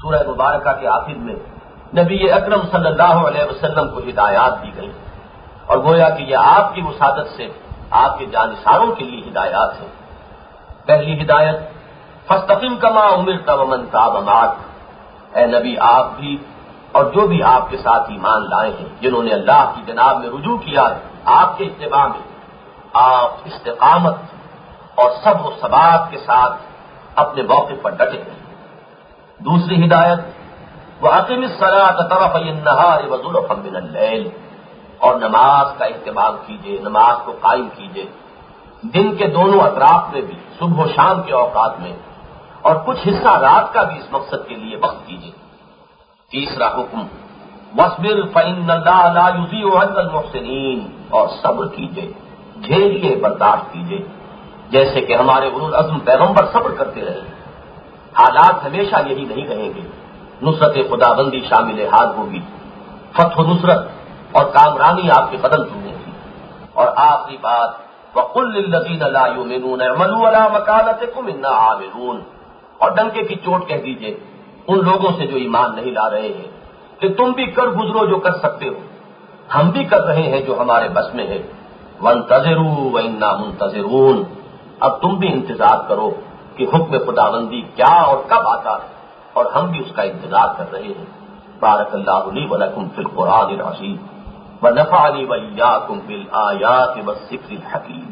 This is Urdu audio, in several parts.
سورہ مبارکہ کے آخر میں نبی اکرم صلی اللہ علیہ وسلم کو ہدایات دی گئی اور گویا کہ یہ آپ کی وسادت سے آپ کے جانثاروں کے لیے ہدایات ہیں۔ پہلی ہدایت فاستقم کما امرت ومن تاب معک، اے نبی آپ بھی اور جو بھی آپ کے ساتھ ایمان لائے ہیں، جنہوں نے اللہ کی جناب میں رجوع کیا ہے، آپ کے اتباع میں آپ استقامت اور صبر و ثبات کے ساتھ اپنے موقف پر ڈٹے رہیں۔ دوسری ہدایت وَأَقِمِ الصَّلَاةَ طَرَفَيِ النَّهَارِ وَزُلَفًا مِنَ اللَّيْلِ، اور نماز کا اہتمام کیجیے، نماز کو قائم کیجیے دن کے دونوں اطراف میں بھی، صبح و شام کے اوقات میں، اور کچھ حصہ رات کا بھی اس مقصد کے لیے وقت کیجیے۔ تیسرا حکم وَاصْبِرْ فَإِنَّ اللَّهَ لَا يُضِيعُ أَجْرَ الْمُحْسِنِينَ، اور صبر کیجیے، جھیلیے، برداشت کیجیے، جیسے کہ ہمارے اولو العزم پیغمبر صبر کرتے رہے۔ حالات ہمیشہ یہی نہیں رہیں گے، نصرت خداوندی شامل حال ہوگی، فتح و نصرت اور کامرانی آپ کے قدم چومیں گی۔ اور آخری بات وَقُلْ لِلَّذِينَ لَا يُؤْمِنُونَ اعْمَلُوا عَلَىٰ مَكَانَتِكُمْ إِنَّا عَامِلُونَ، اور ڈنکے کی چوٹ کہہ دیجئے ان لوگوں سے جو ایمان نہیں لا رہے ہیں کہ تم بھی کر گزرو جو کر سکتے ہو، ہم بھی کر رہے ہیں جو ہمارے بس میں ہے۔ وَانتَظِرُوا وَإِنَّا مُنتَظِرُونَ، اب تم بھی انتظار کرو کہ حکم خداوندی کیا اور کب آتا ہے، اور ہم بھی اس کا انتظار کر رہے ہیں۔ بارک اللہ لی ولکم فی القرآن العظیم ونفعنی وإیاکم بالآیات والذکر الحکیم۔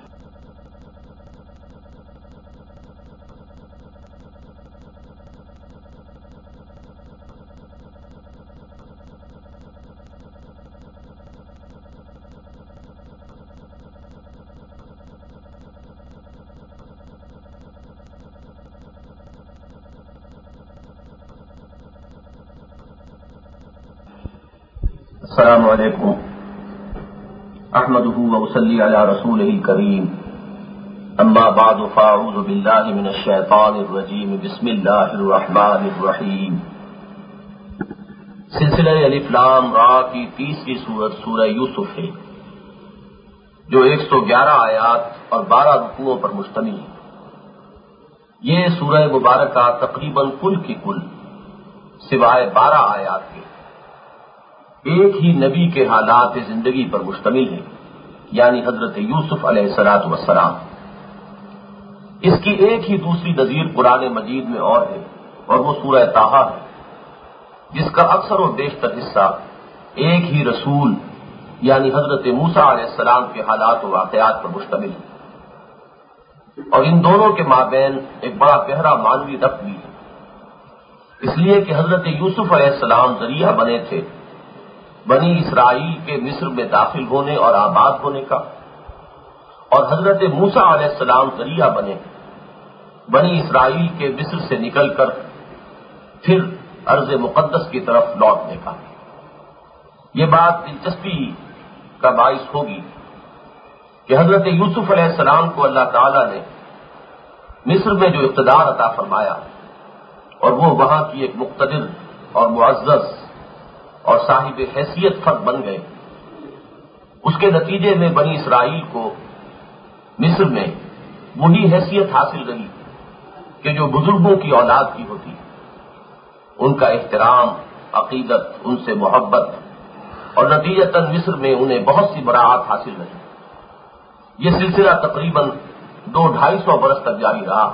السلام علیکم احمدہ وصلی علی رسولہ الکریم، اما بعد فاعوذ باللہ من الشیطان الرجیم، بسم اللہ الرحمن الرحیم۔ سلسلہ الف لام را کی تیسری سورت سورہ یوسف ہے، جو 111 آیات اور 12 رکوعوں پر مشتمل ہے۔ یہ سورہ مبارکہ تقریباً کل کی کل سوائے 12 آیات کے ایک ہی نبی کے حالات زندگی پر مشتمل ہے، یعنی حضرت یوسف علیہ الصلوۃ والسلام۔ اس کی ایک ہی دوسری نظیر قرآن مجید میں اور ہے، اور وہ سورہ طٰہٰ ہے، جس کا اکثر و بیشتر حصہ ایک ہی رسول یعنی حضرت موسیٰ علیہ السلام کے حالات و واقعات پر مشتمل ہے، اور ان دونوں کے مابین ایک بڑا گہرا معنوی ربط بھی ہے، اس لیے کہ حضرت یوسف علیہ السلام ذریعہ بنے تھے بنی اسرائیل کے مصر میں داخل ہونے اور آباد ہونے کا، اور حضرت موسیٰ علیہ السلام ذریعہ بنے بنی اسرائیل کے مصر سے نکل کر پھر ارض مقدس کی طرف لوٹنے کا۔ یہ بات دلچسپی کا باعث ہوگی کہ حضرت یوسف علیہ السلام کو اللہ تعالیٰ نے مصر میں جو اقتدار عطا فرمایا اور وہ وہاں کی ایک مقتدر اور معزز اور صاحب حیثیت فرد بن گئے، اس کے نتیجے میں بنی اسرائیل کو مصر میں وہی حیثیت حاصل رہی کہ جو بزرگوں کی اولاد کی ہوتی، ان کا احترام، عقیدت، ان سے محبت، اور نتیجتاً مصر میں انہیں بہت سی براعات حاصل رہی۔ یہ سلسلہ تقریباً 200-250 برس تک جاری رہا،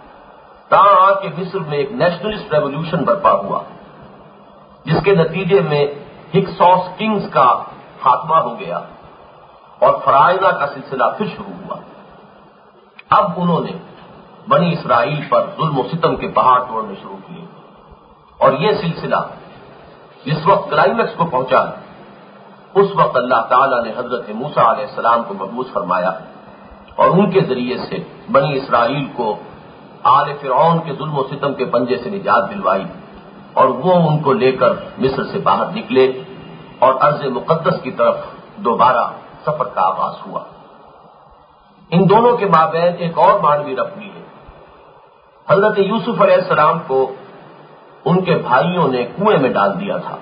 تاں کہ مصر میں ایک نیشنلسٹ ریولوشن برپا ہوا، جس کے نتیجے میں ہکسوس کنگز کا خاتمہ ہو گیا اور فرائضہ کا سلسلہ پھر شروع ہوا۔ اب انہوں نے بنی اسرائیل پر ظلم و ستم کے پہاڑ توڑنے شروع کیے، اور یہ سلسلہ جس وقت کلائمیکس کو پہنچا ہے، اس وقت اللہ تعالیٰ نے حضرت موسیٰ علیہ السلام کو مبعوث فرمایا اور ان کے ذریعے سے بنی اسرائیل کو آل فرعون کے ظلم و ستم کے پنجے سے نجات دلوائی، اور وہ ان کو لے کر مصر سے باہر نکلے اور ارض مقدس کی طرف دوبارہ سفر کا آغاز ہوا۔ ان دونوں کے مابین ایک اور معنوی ربط بھی ہے۔ حضرت یوسف علیہ السلام کو ان کے بھائیوں نے کنویں میں ڈال دیا تھا،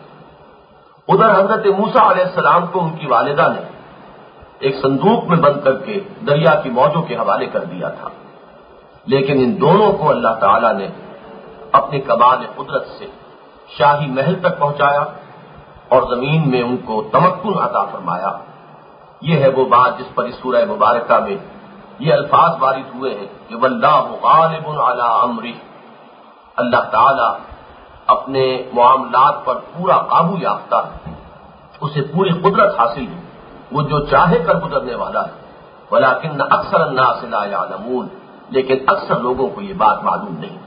ادھر حضرت موسیٰ علیہ السلام کو ان کی والدہ نے ایک صندوق میں بند کر کے دریا کی موجوں کے حوالے کر دیا تھا، لیکن ان دونوں کو اللہ تعالیٰ نے اپنے کمال قدرت سے شاہی محل تک پہنچایا اور زمین میں ان کو تمکن عطا فرمایا. یہ ہے وہ بات جس پر اس سورہ مبارکہ میں یہ الفاظ وارد ہوئے ہیں کہ واللہ غالب علی امرہ. اللہ تعالی اپنے معاملات پر پورا قابو یافتہ ہے، اسے پوری قدرت حاصل ہے، وہ جو چاہے کر گزرنے والا ہے. ولکن اکثر الناس لا یعلمون، لیکن اکثر لوگوں کو یہ بات معلوم نہیں.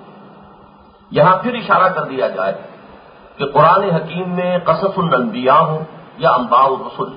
یہاں پھر اشارہ کر دیا جائے کہ قرآن حکیم میں قصص الانبیاء ہوں یا انباء الرسل،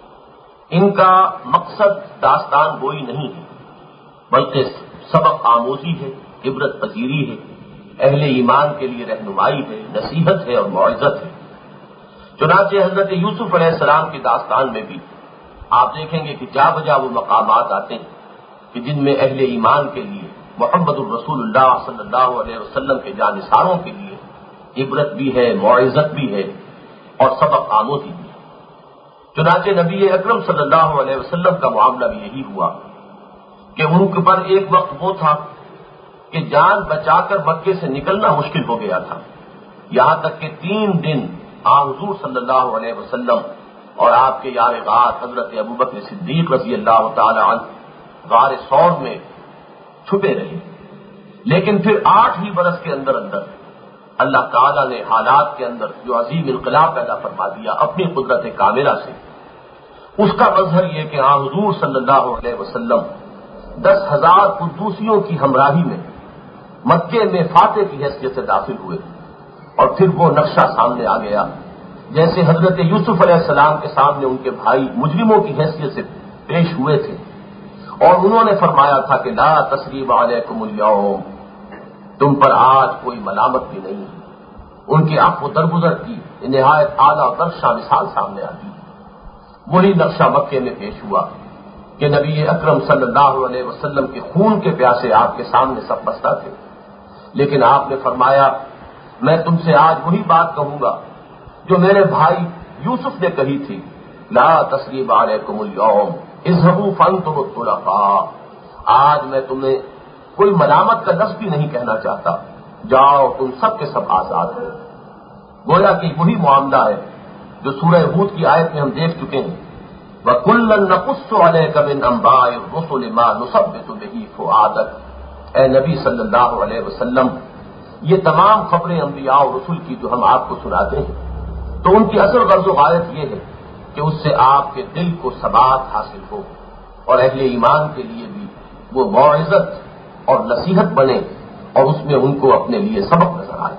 ان کا مقصد داستان گوئی نہیں ہے، بلکہ سبق آموزی ہے، عبرت پذیری ہے، اہل ایمان کے لیے رہنمائی ہے، نصیحت ہے اور موعظت ہے. چنانچہ حضرت یوسف علیہ السلام کی داستان میں بھی آپ دیکھیں گے کہ جا بجا وہ مقامات آتے ہیں کہ جن میں اہل ایمان کے لیے، محمد الرسول اللہ صلی اللہ علیہ وسلم کے جانثاروں کے لیے عبرت بھی ہے، موعظت بھی ہے اور سبق آموزی بھی ہے. چنانچہ نبی اکرم صلی اللہ علیہ وسلم کا معاملہ بھی یہی ہوا کہ ان کے پر ایک وقت وہ تھا کہ جان بچا کر مکے سے نکلنا مشکل ہو گیا تھا، یہاں تک کہ 3 دن حضور صلی اللہ علیہ وسلم اور آپ کے یار غار حضرت ابوبکر صدیق رضی اللہ تعالی عنہ غار ثور میں چھپے رہے. لیکن پھر 8 ہی برس کے اندر اللہ تعالیٰ نے حالات کے اندر جو عظیم انقلاب پیدا فرما دیا اپنی قدرت کاملہ سے. اس کا مظہر یہ کہ حضور صلی اللہ علیہ وسلم 10,000 قدوسیوں کی ہمراہی میں مکے میں فاتح کی حیثیت سے داخل ہوئے. اور پھر وہ نقشہ سامنے آ گیا جیسے حضرت یوسف علیہ السلام کے سامنے ان کے بھائی مجرموں کی حیثیت سے پیش ہوئے تھے اور انہوں نے فرمایا تھا کہ لا تثریب علیکم الیوم، تم پر آج کوئی ملامت بھی نہیں ہے. ان کی عفو درگزر کی نہایت اعلیٰ درشہ مثال سامنے آتی. وہی نقشہ مکے میں پیش ہوا کہ نبی اکرم صلی اللہ علیہ وسلم کے خون کے پیاسے آپ کے سامنے سب بستہ تھے، لیکن آپ نے فرمایا میں تم سے آج وہی بات کہوں گا جو میرے بھائی یوسف نے کہی تھی، لا تثریب علیکم الیوم اذهبوا فانتم الطلقاء. آج میں تمہیں کوئی ملامت کا لفظ بھی نہیں کہنا چاہتا، جاؤ تم سب کے سب آزاد ہو. گویا کہ وہی معاملہ ہے جو سورہ ہود کی آیت میں ہم دیکھ چکے ہیں، وَكُلًّا نَقُصُّ عَلَيْكَ مِنْ أَنْبَاءِ الرُّسُلِ مَا نُثَبِّتُ بِهِ فُؤَادَكَ. اے نبی صلی اللہ علیہ وسلم، یہ تمام خبریں انبیاء اور رسل کی جو ہم آپ کو سناتے ہیں تو ان کی اصل غرض و غایت یہ ہے کہ اس سے آپ کے دل کو ثبات حاصل ہو اور اہل ایمان کے لیے بھی وہ موعظت اور نصیحت بنے اور اس میں ان کو اپنے لیے سبق نظر آئے.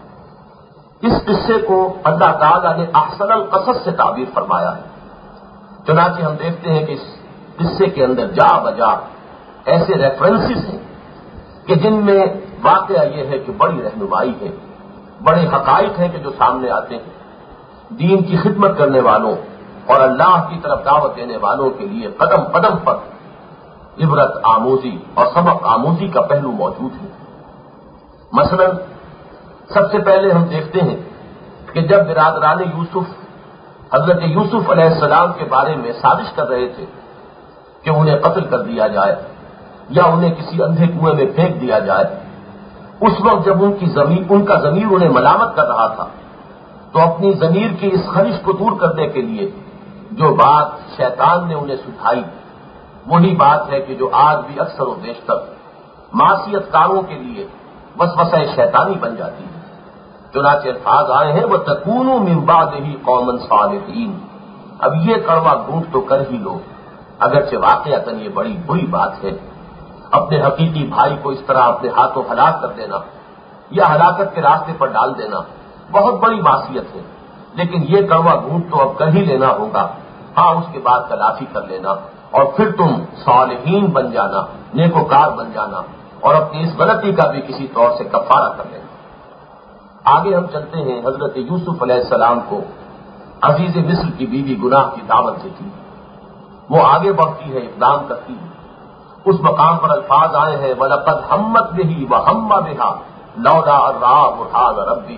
اس قصے کو اللہ تعالیٰ نے احسن القصص سے تعبیر فرمایا ہے. چنانچہ ہم دیکھتے ہیں کہ اس قصے کے اندر جا بجا ایسے ریفرنسز ہیں کہ جن میں واقعہ یہ ہے کہ بڑی رہنمائی ہے، بڑے حقائق ہیں کہ جو سامنے آتے ہیں. دین کی خدمت کرنے والوں اور اللہ کی طرف دعوت دینے والوں کے لیے قدم قدم پر عبرت آموزی اور سبق آموزی کا پہلو موجود ہے. مثلا سب سے پہلے ہم دیکھتے ہیں کہ جب برادران یوسف حضرت یوسف علیہ السلام کے بارے میں سازش کر رہے تھے کہ انہیں قتل کر دیا جائے یا انہیں کسی اندھے کنویں میں پھینک دیا جائے، اس وقت جب ان کا ضمیر انہیں ملامت کر رہا تھا تو اپنی ضمیر کی اس خلش کو دور کرنے کے لیے جو بات شیطان نے انہیں سکھائی وہی بات ہے کہ جو آج بھی اکثر و بیشتر معصیت کاروں کے لیے وسوسہ شیطانی بن جاتی ہے. چنانچہ الفاظ آئے ہیں وَتَكُونُوا مِن بَعْدِهِ قَوْمًا صَالِحِينَ. اب یہ کڑوا گھونٹ تو کر ہی لو، اگرچہ واقعتاً یہ بڑی بری بات ہے. اپنے حقیقی بھائی کو اس طرح اپنے ہاتھوں ہلاک کر دینا یا ہلاکت کے راستے پر ڈال دینا بہت بڑی معصیت ہے، لیکن یہ کڑوا گھونٹ تو اب کر ہی لینا ہوگا. ہاں اس کے بعد تلافی کر لینا اور پھر تم صالحین بن جانا، نیکوکار بن جانا اور اپنی اس غلطی کا بھی کسی طور سے کفارہ کر لینا. آگے ہم چلتے ہیں. حضرت یوسف علیہ السلام کو عزیز مصر کی بیوی گناہ کی دعوت دیتی، وہ آگے بڑھتی ہے، اقدام کرتی ہے. اس مقام پر الفاظ آئے ہیں وَلَقَدْ ہَمَّتْ بِهِ وَهَمَّ بِهَا لَوْلَا أَن رَأَىٰ بُرْهَانَ رَبِّهِ.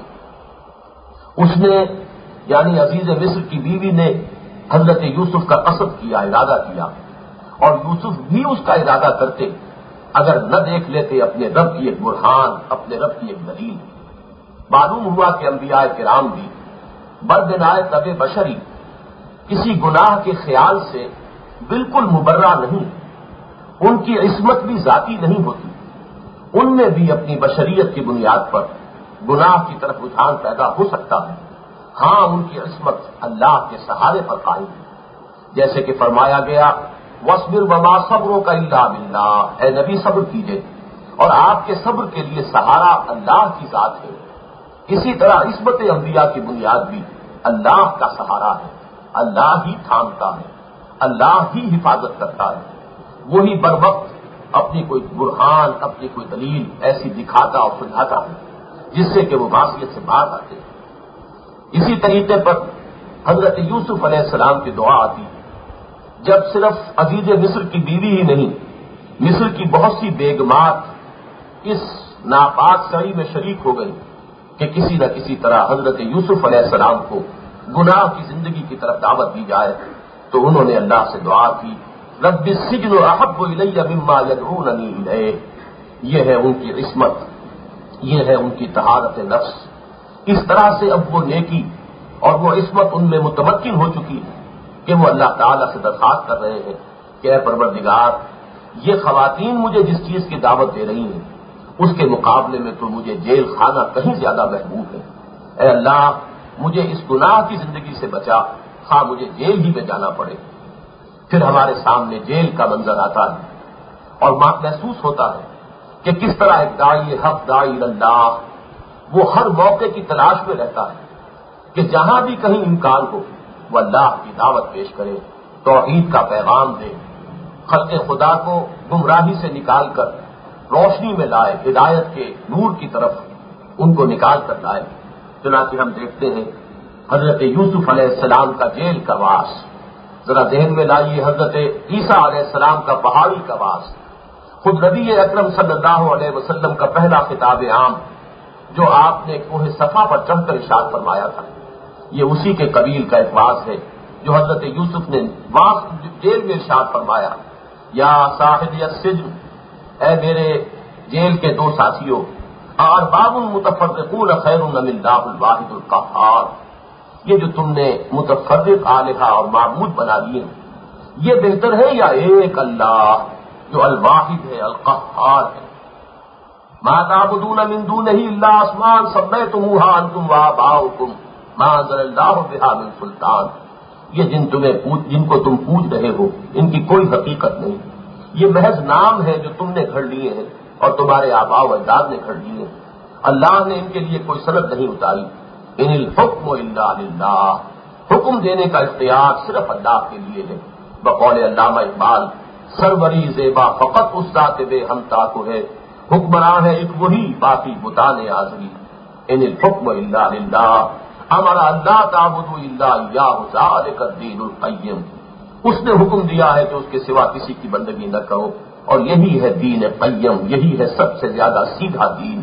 اس نے یعنی عزیز مصر کی بیوی نے حضرت یوسف کا قصد کیا، ارادہ کیا، اور یوسف بھی اس کا ارادہ کرتے اگر نہ دیکھ لیتے اپنے رب کی ایک برہان، اپنے رب کی ایک دلیل. معلوم ہوا کہ انبیاء کرام بھی بربنائے طب بشری کسی گناہ کے خیال سے بالکل مبرہ نہیں، ان کی عصمت بھی ذاتی نہیں ہوتی، ان میں بھی اپنی بشریت کی بنیاد پر گناہ کی طرف رجحان پیدا ہو سکتا ہے۔ ہاں، ان کی عصمت اللہ کے سہارے پر قائم ہے، جیسے کہ فرمایا گیا وَاصْبِرْ وَمَا صَبْرُكَ إِلَّا بِاللَّهِ، اے نبی صبر کیجئے اور آپ کے صبر کے لیے سہارا اللہ کی ذات ہے۔ اسی طرح عصمت انبیاء کی بنیاد بھی اللہ کا سہارا ہے، اللہ ہی تھامتا ہے، اللہ ہی حفاظت کرتا ہے، وہی بر وقت اپنی کوئی برہان، اپنی کوئی دلیل ایسی دکھاتا اور سجھاتا ہے جس سے کہ وہ معصیت سے باہر آتے ہیں۔ اسی طریقے پر حضرت یوسف علیہ السلام کی دعا آتی، جب صرف عزیز مصر کی بیوی ہی نہیں، مصر کی بہت سی بیگمات اس ناپاک سڑی میں شریک ہو گئی کہ کسی نہ کسی طرح حضرت یوسف علیہ السلام کو گناہ کی زندگی کی طرف دعوت دی جائے، تو انہوں نے اللہ سے دعا کی رب السجن احب الی مما یدعوننی الیہ۔ یہ ہے ان کی عصمت، یہ ہے ان کی طہارت نفس۔ اس طرح سے اب وہ نیکی اور وہ عصمت ان میں متمکن ہو چکی ہے کہ وہ اللہ تعالیٰ سے درخواست کر رہے ہیں کہ اے پروردگار، یہ خواتین مجھے جس چیز کی دعوت دے رہی ہیں اس کے مقابلے میں تو مجھے جیل خانہ کہیں زیادہ محبوب ہے۔ اے اللہ، مجھے اس گناہ کی زندگی سے بچا، خواہ مجھے جیل ہی میں جانا پڑے۔ پھر ہمارے سامنے جیل کا منظر آتا ہے اور محسوس ہوتا ہے کہ کس طرح ایک داعی حق، داعی اللہ، وہ ہر موقع کی تلاش میں رہتا ہے کہ جہاں بھی کہیں امکان ہو وہ اللہ کی دعوت پیش کرے، توحید کا پیغام دے، خلق خدا کو گمراہی سے نکال کر روشنی میں لائے، ہدایت کے نور کی طرف ان کو نکال کر لائے۔ چنانچہ ہم دیکھتے ہیں حضرت یوسف علیہ السلام کا جیل کا واس، ذرا ذہن میں لائیے حضرت عیسیٰ علیہ السلام کا پہاڑی کا واس، خود نبی اکرم صلی اللہ علیہ وسلم کا پہلا خطاب عام جو آپ نے کوہ صفا پر چڑھ کر ارشاد فرمایا تھا، یہ اسی کے قبیل کا ایک واس ہے جو حضرت یوسف نے جیل میں ارشاد فرمایا، یا صاحب السجن، اے میرے جیل کے دو ساتھیوں، ارباب متفرقون خیر ام اللہ الواحد القہار، یہ جو تم نے متفرق آلہہ اور معبود بنا لیے یہ بہتر ہے یا ایک اللہ جو الواحد ہے، القہار ہے؟ ما تعبدون من دونہ الا اسماء سمیتموها انتم وآباؤکم ما انزل اللہ بہا من سلطان، یہ جن کو تم پوج رہے ہو ان کی کوئی حقیقت نہیں، یہ محض نام ہے جو تم نے گھڑ لیے ہیں اور تمہارے آباء و اجداد نے گھڑ لیے ہیں، اللہ نے ان کے لیے کوئی سند نہیں اتاری۔ ان الحکم الا للہ، حکم دینے کا اختیار صرف اللہ کے لیے ہے۔ بقول علامہ اقبال، سروری زیبا فقط اس ذات بے ہمتا کو ہے، حکمراں ہے ایک وہی باقی بتان آزری۔ ان الحکم الا للہ، امر اللہ تعبدوا الا ایاہ ذالک الدین القیم، اس نے حکم دیا ہے کہ اس کے سوا کسی کی بندگی نہ کرو، اور یہی ہے دین قیم، یہی ہے سب سے زیادہ سیدھا دین۔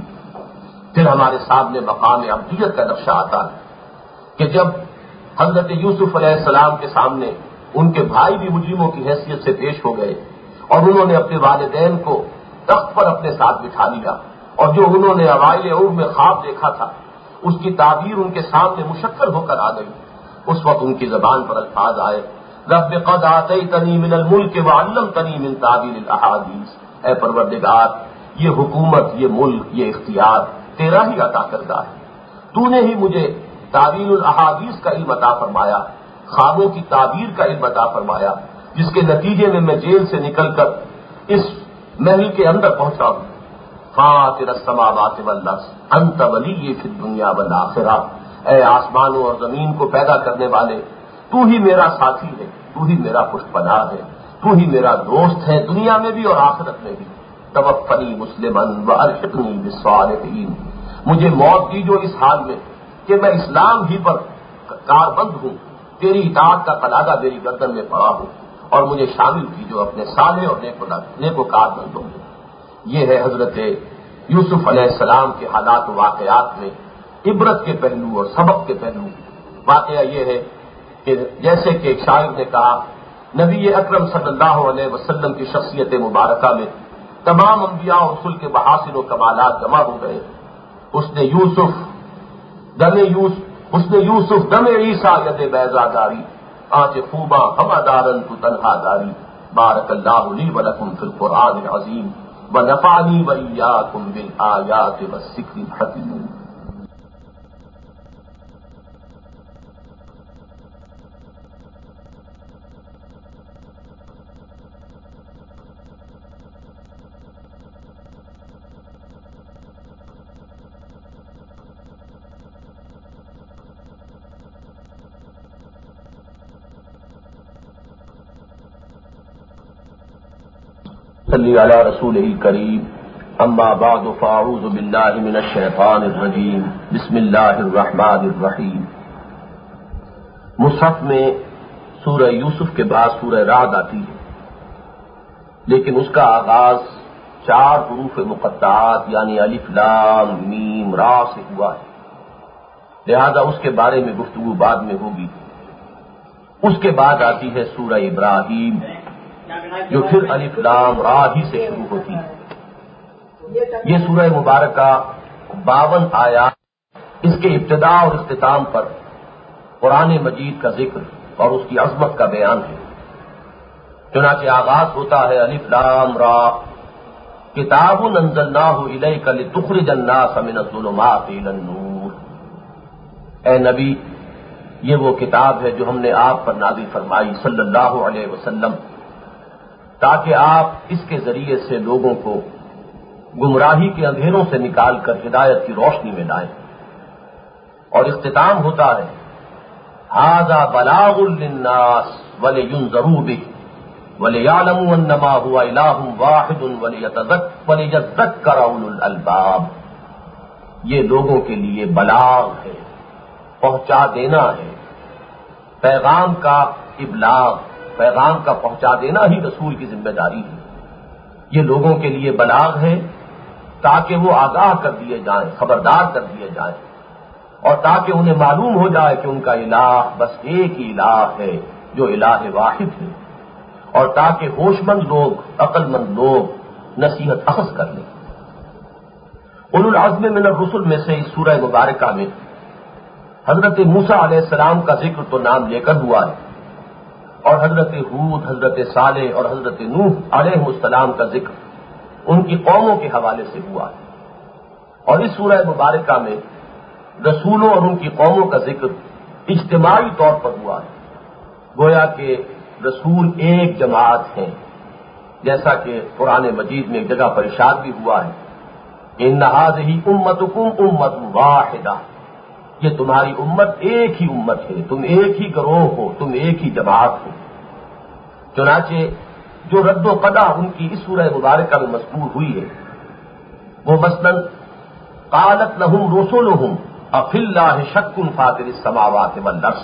پھر ہمارے سامنے مقام عبدیت کا نقشہ آتا ہے کہ جب حضرت یوسف علیہ السلام کے سامنے ان کے بھائی بھی مجرموں کی حیثیت سے پیش ہو گئے اور انہوں نے اپنے والدین کو تخت پر اپنے ساتھ بٹھا لیا، اور جو انہوں نے اوائل عمر میں خواب دیکھا تھا اس کی تعبیر ان کے سامنے مشکل ہو کر آ گئی۔ اس وقت ان کی زبان پر الفاظ آئے، رب قد آتیتنی من الملک وعلمتنی من تعبیر الاحادیث، اے پروردگار، یہ حکومت، یہ ملک، یہ اختیار تیرا ہی عطا کردہ ہے، تو نے ہی مجھے تعبیر الاحادیث کا علم عطا فرمایا، خوابوں کی تعبیر کا علم عطا فرمایا، جس کے نتیجے میں میں جیل سے نکل کر اس محل کے اندر پہنچا ہوں۔ فاطر السماوات والارض انت ولی فی الدنیا والآخرہ، اے آسمانوں اور زمین کو پیدا کرنے والے، تو ہی میرا ساتھی ہے، تو ہی میرا پشت پناہ ہے، تو ہی میرا دوست ہے دنیا میں بھی اور آخرت میں بھی۔ توفنی مسلما والحقنی بالصالحین، مجھے موت دی جو اس حال میں کہ میں اسلام ہی پر کاربند ہوں، تیری اطاعت کا قلادہ میری گردن میں پڑا ہوں، اور مجھے شامل کیجو اپنے صالح اور نیکوکار بندوں میں۔ یہ ہے حضرت یوسف علیہ السلام کے حالات و واقعات میں عبرت کے پہلو اور سبق کے پہلو۔ واقعہ یہ ہے کہ جیسے کہ ایک شاعر نے کہا، نبی اکرم صلی اللہ علیہ وسلم کی شخصیت مبارکہ میں تمام انبیاء اور رسل کے محاسن و کمالات جمع ہو گئے۔ اس نے یوسف حسن یوسف دم عیسیٰ ید بیضا داری آج خوباں ہما دارن تو تنہا داری بارک اللہ لی ولکم فی القرآن العظیم ونفعنی وإیاکم بالآیات والذکر الحکیم. صلی علی رسول کریم. اما بعد فاعوذ باللہ من الشیطان الرجیم. بسم اللہ الرحمن الرحیم. مصحف میں سورہ یوسف کے بعد سورہ رعد آتی ہے، لیکن اس کا آغاز 4 حروف مقطعات یعنی الف لام میم را سے ہوا ہے، لہذا اس کے بارے میں گفتگو بعد میں ہوگی. اس کے بعد آتی ہے سورہ ابراہیم جو پھر الف لام را ہی سے شروع ہوتی ہے. یہ سورہ مبارکہ 52 آیات، اس کے ابتدا اور اختتام پر قرآن مجید کا ذکر اور اس کی عظمت کا بیان ہے. چنانچہ آغاز ہوتا ہے الف لام را کتاب انزلناہ الیک لتخرج الناس من الظلمات الی النور. اے نبی، یہ وہ کتاب ہے جو ہم نے آپ پر نازل فرمائی صلی اللہ علیہ وسلم، تاکہ آپ اس کے ذریعے سے لوگوں کو گمراہی کے اندھیروں سے نکال کر ہدایت کی روشنی میں لائیں. اور اختتام ہوتا ہے ھذا بلاغ للناس ولینذروا بہ ولیعلموا انما هو الہ واحد ولیذکر اولو الالباب. یہ لوگوں کے لیے بلاغ ہے، پہنچا دینا ہے، پیغام کا ابلاغ، پیغام کا پہنچا دینا ہی رسول کی ذمہ داری ہے. یہ لوگوں کے لیے بلاغ ہے تاکہ وہ آگاہ کر دیے جائیں، خبردار کر دیے جائیں، اور تاکہ انہیں معلوم ہو جائے کہ ان کا الہ بس ایک ہی الہ ہے جو الہ واحد ہے، اور تاکہ ہوش مند لوگ، عقل مند لوگ نصیحت اخذ کر لیں. اولو العزم من الرسل میں سے اس سورہ مبارکہ میں حضرت موسیٰ علیہ السلام کا ذکر تو نام لے کر ہوا ہے، اور حضرت ہود، حضرت صالح اور حضرت نوح علیہ السلام کا ذکر ان کی قوموں کے حوالے سے ہوا ہے. اور اس سورہ مبارکہ میں رسولوں اور ان کی قوموں کا ذکر اجتماعی طور پر ہوا ہے، گویا کہ رسول ایک جماعت ہیں، جیسا کہ قرآن مجید میں ایک جگہ پر ارشاد بھی ہوا ہے ان ھذہ امتکم امۃ واحدہ، یہ تمہاری امت ایک ہی امت ہے، تم ایک ہی گروہ ہو، تم ایک ہی جماعت ہو. چنانچہ جو رد و قدا ان کی اس سورہ مبارکہ میں مذکور ہوئی ہے وہ مثلاً قالت لہم رسلہم افی اللہ شک فاطر السماوات والارض،